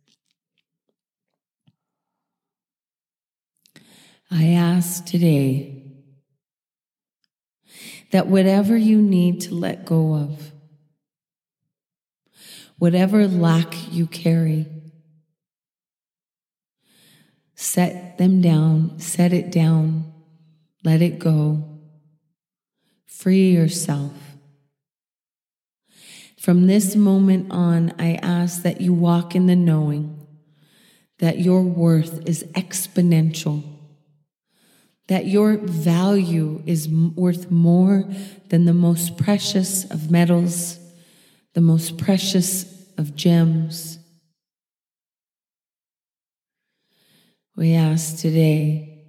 Speaker 1: I ask today that whatever you need to let go of, whatever lack you carry, set them down, set it down, let it go, free yourself. From this moment on, I ask that you walk in the knowing that your worth is exponential, that your value is worth more than the most precious of metals, the most precious of gems. We ask today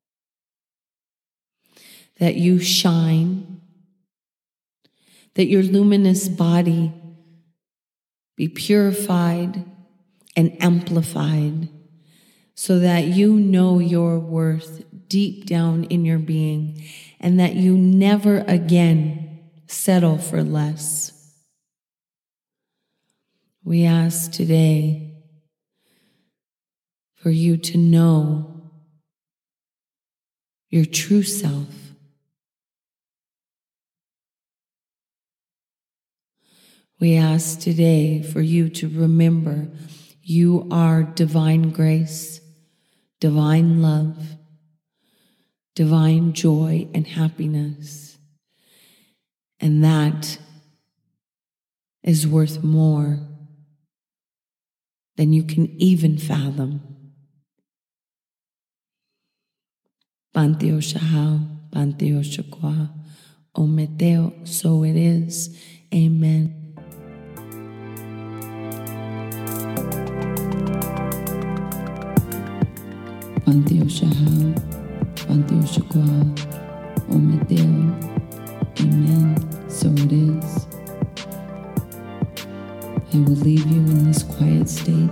Speaker 1: that you shine, that your luminous body be purified and amplified so that you know your worth deep down in your being, and that you never again settle for less. We ask today for you to know your true self. We ask today for you to remember you are divine grace, divine love, divine joy and happiness. And that is worth more than you can even fathom. Panteo Shahal, Panteo Shakwa, Ometeo, so it is. Amen. Panteo Shahal, Panteo Shakwa, Ometeo, Amen. So it is. I will leave you in this quiet state.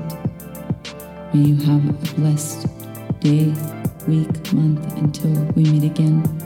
Speaker 1: May you have a blessed day, week, month, until we meet again.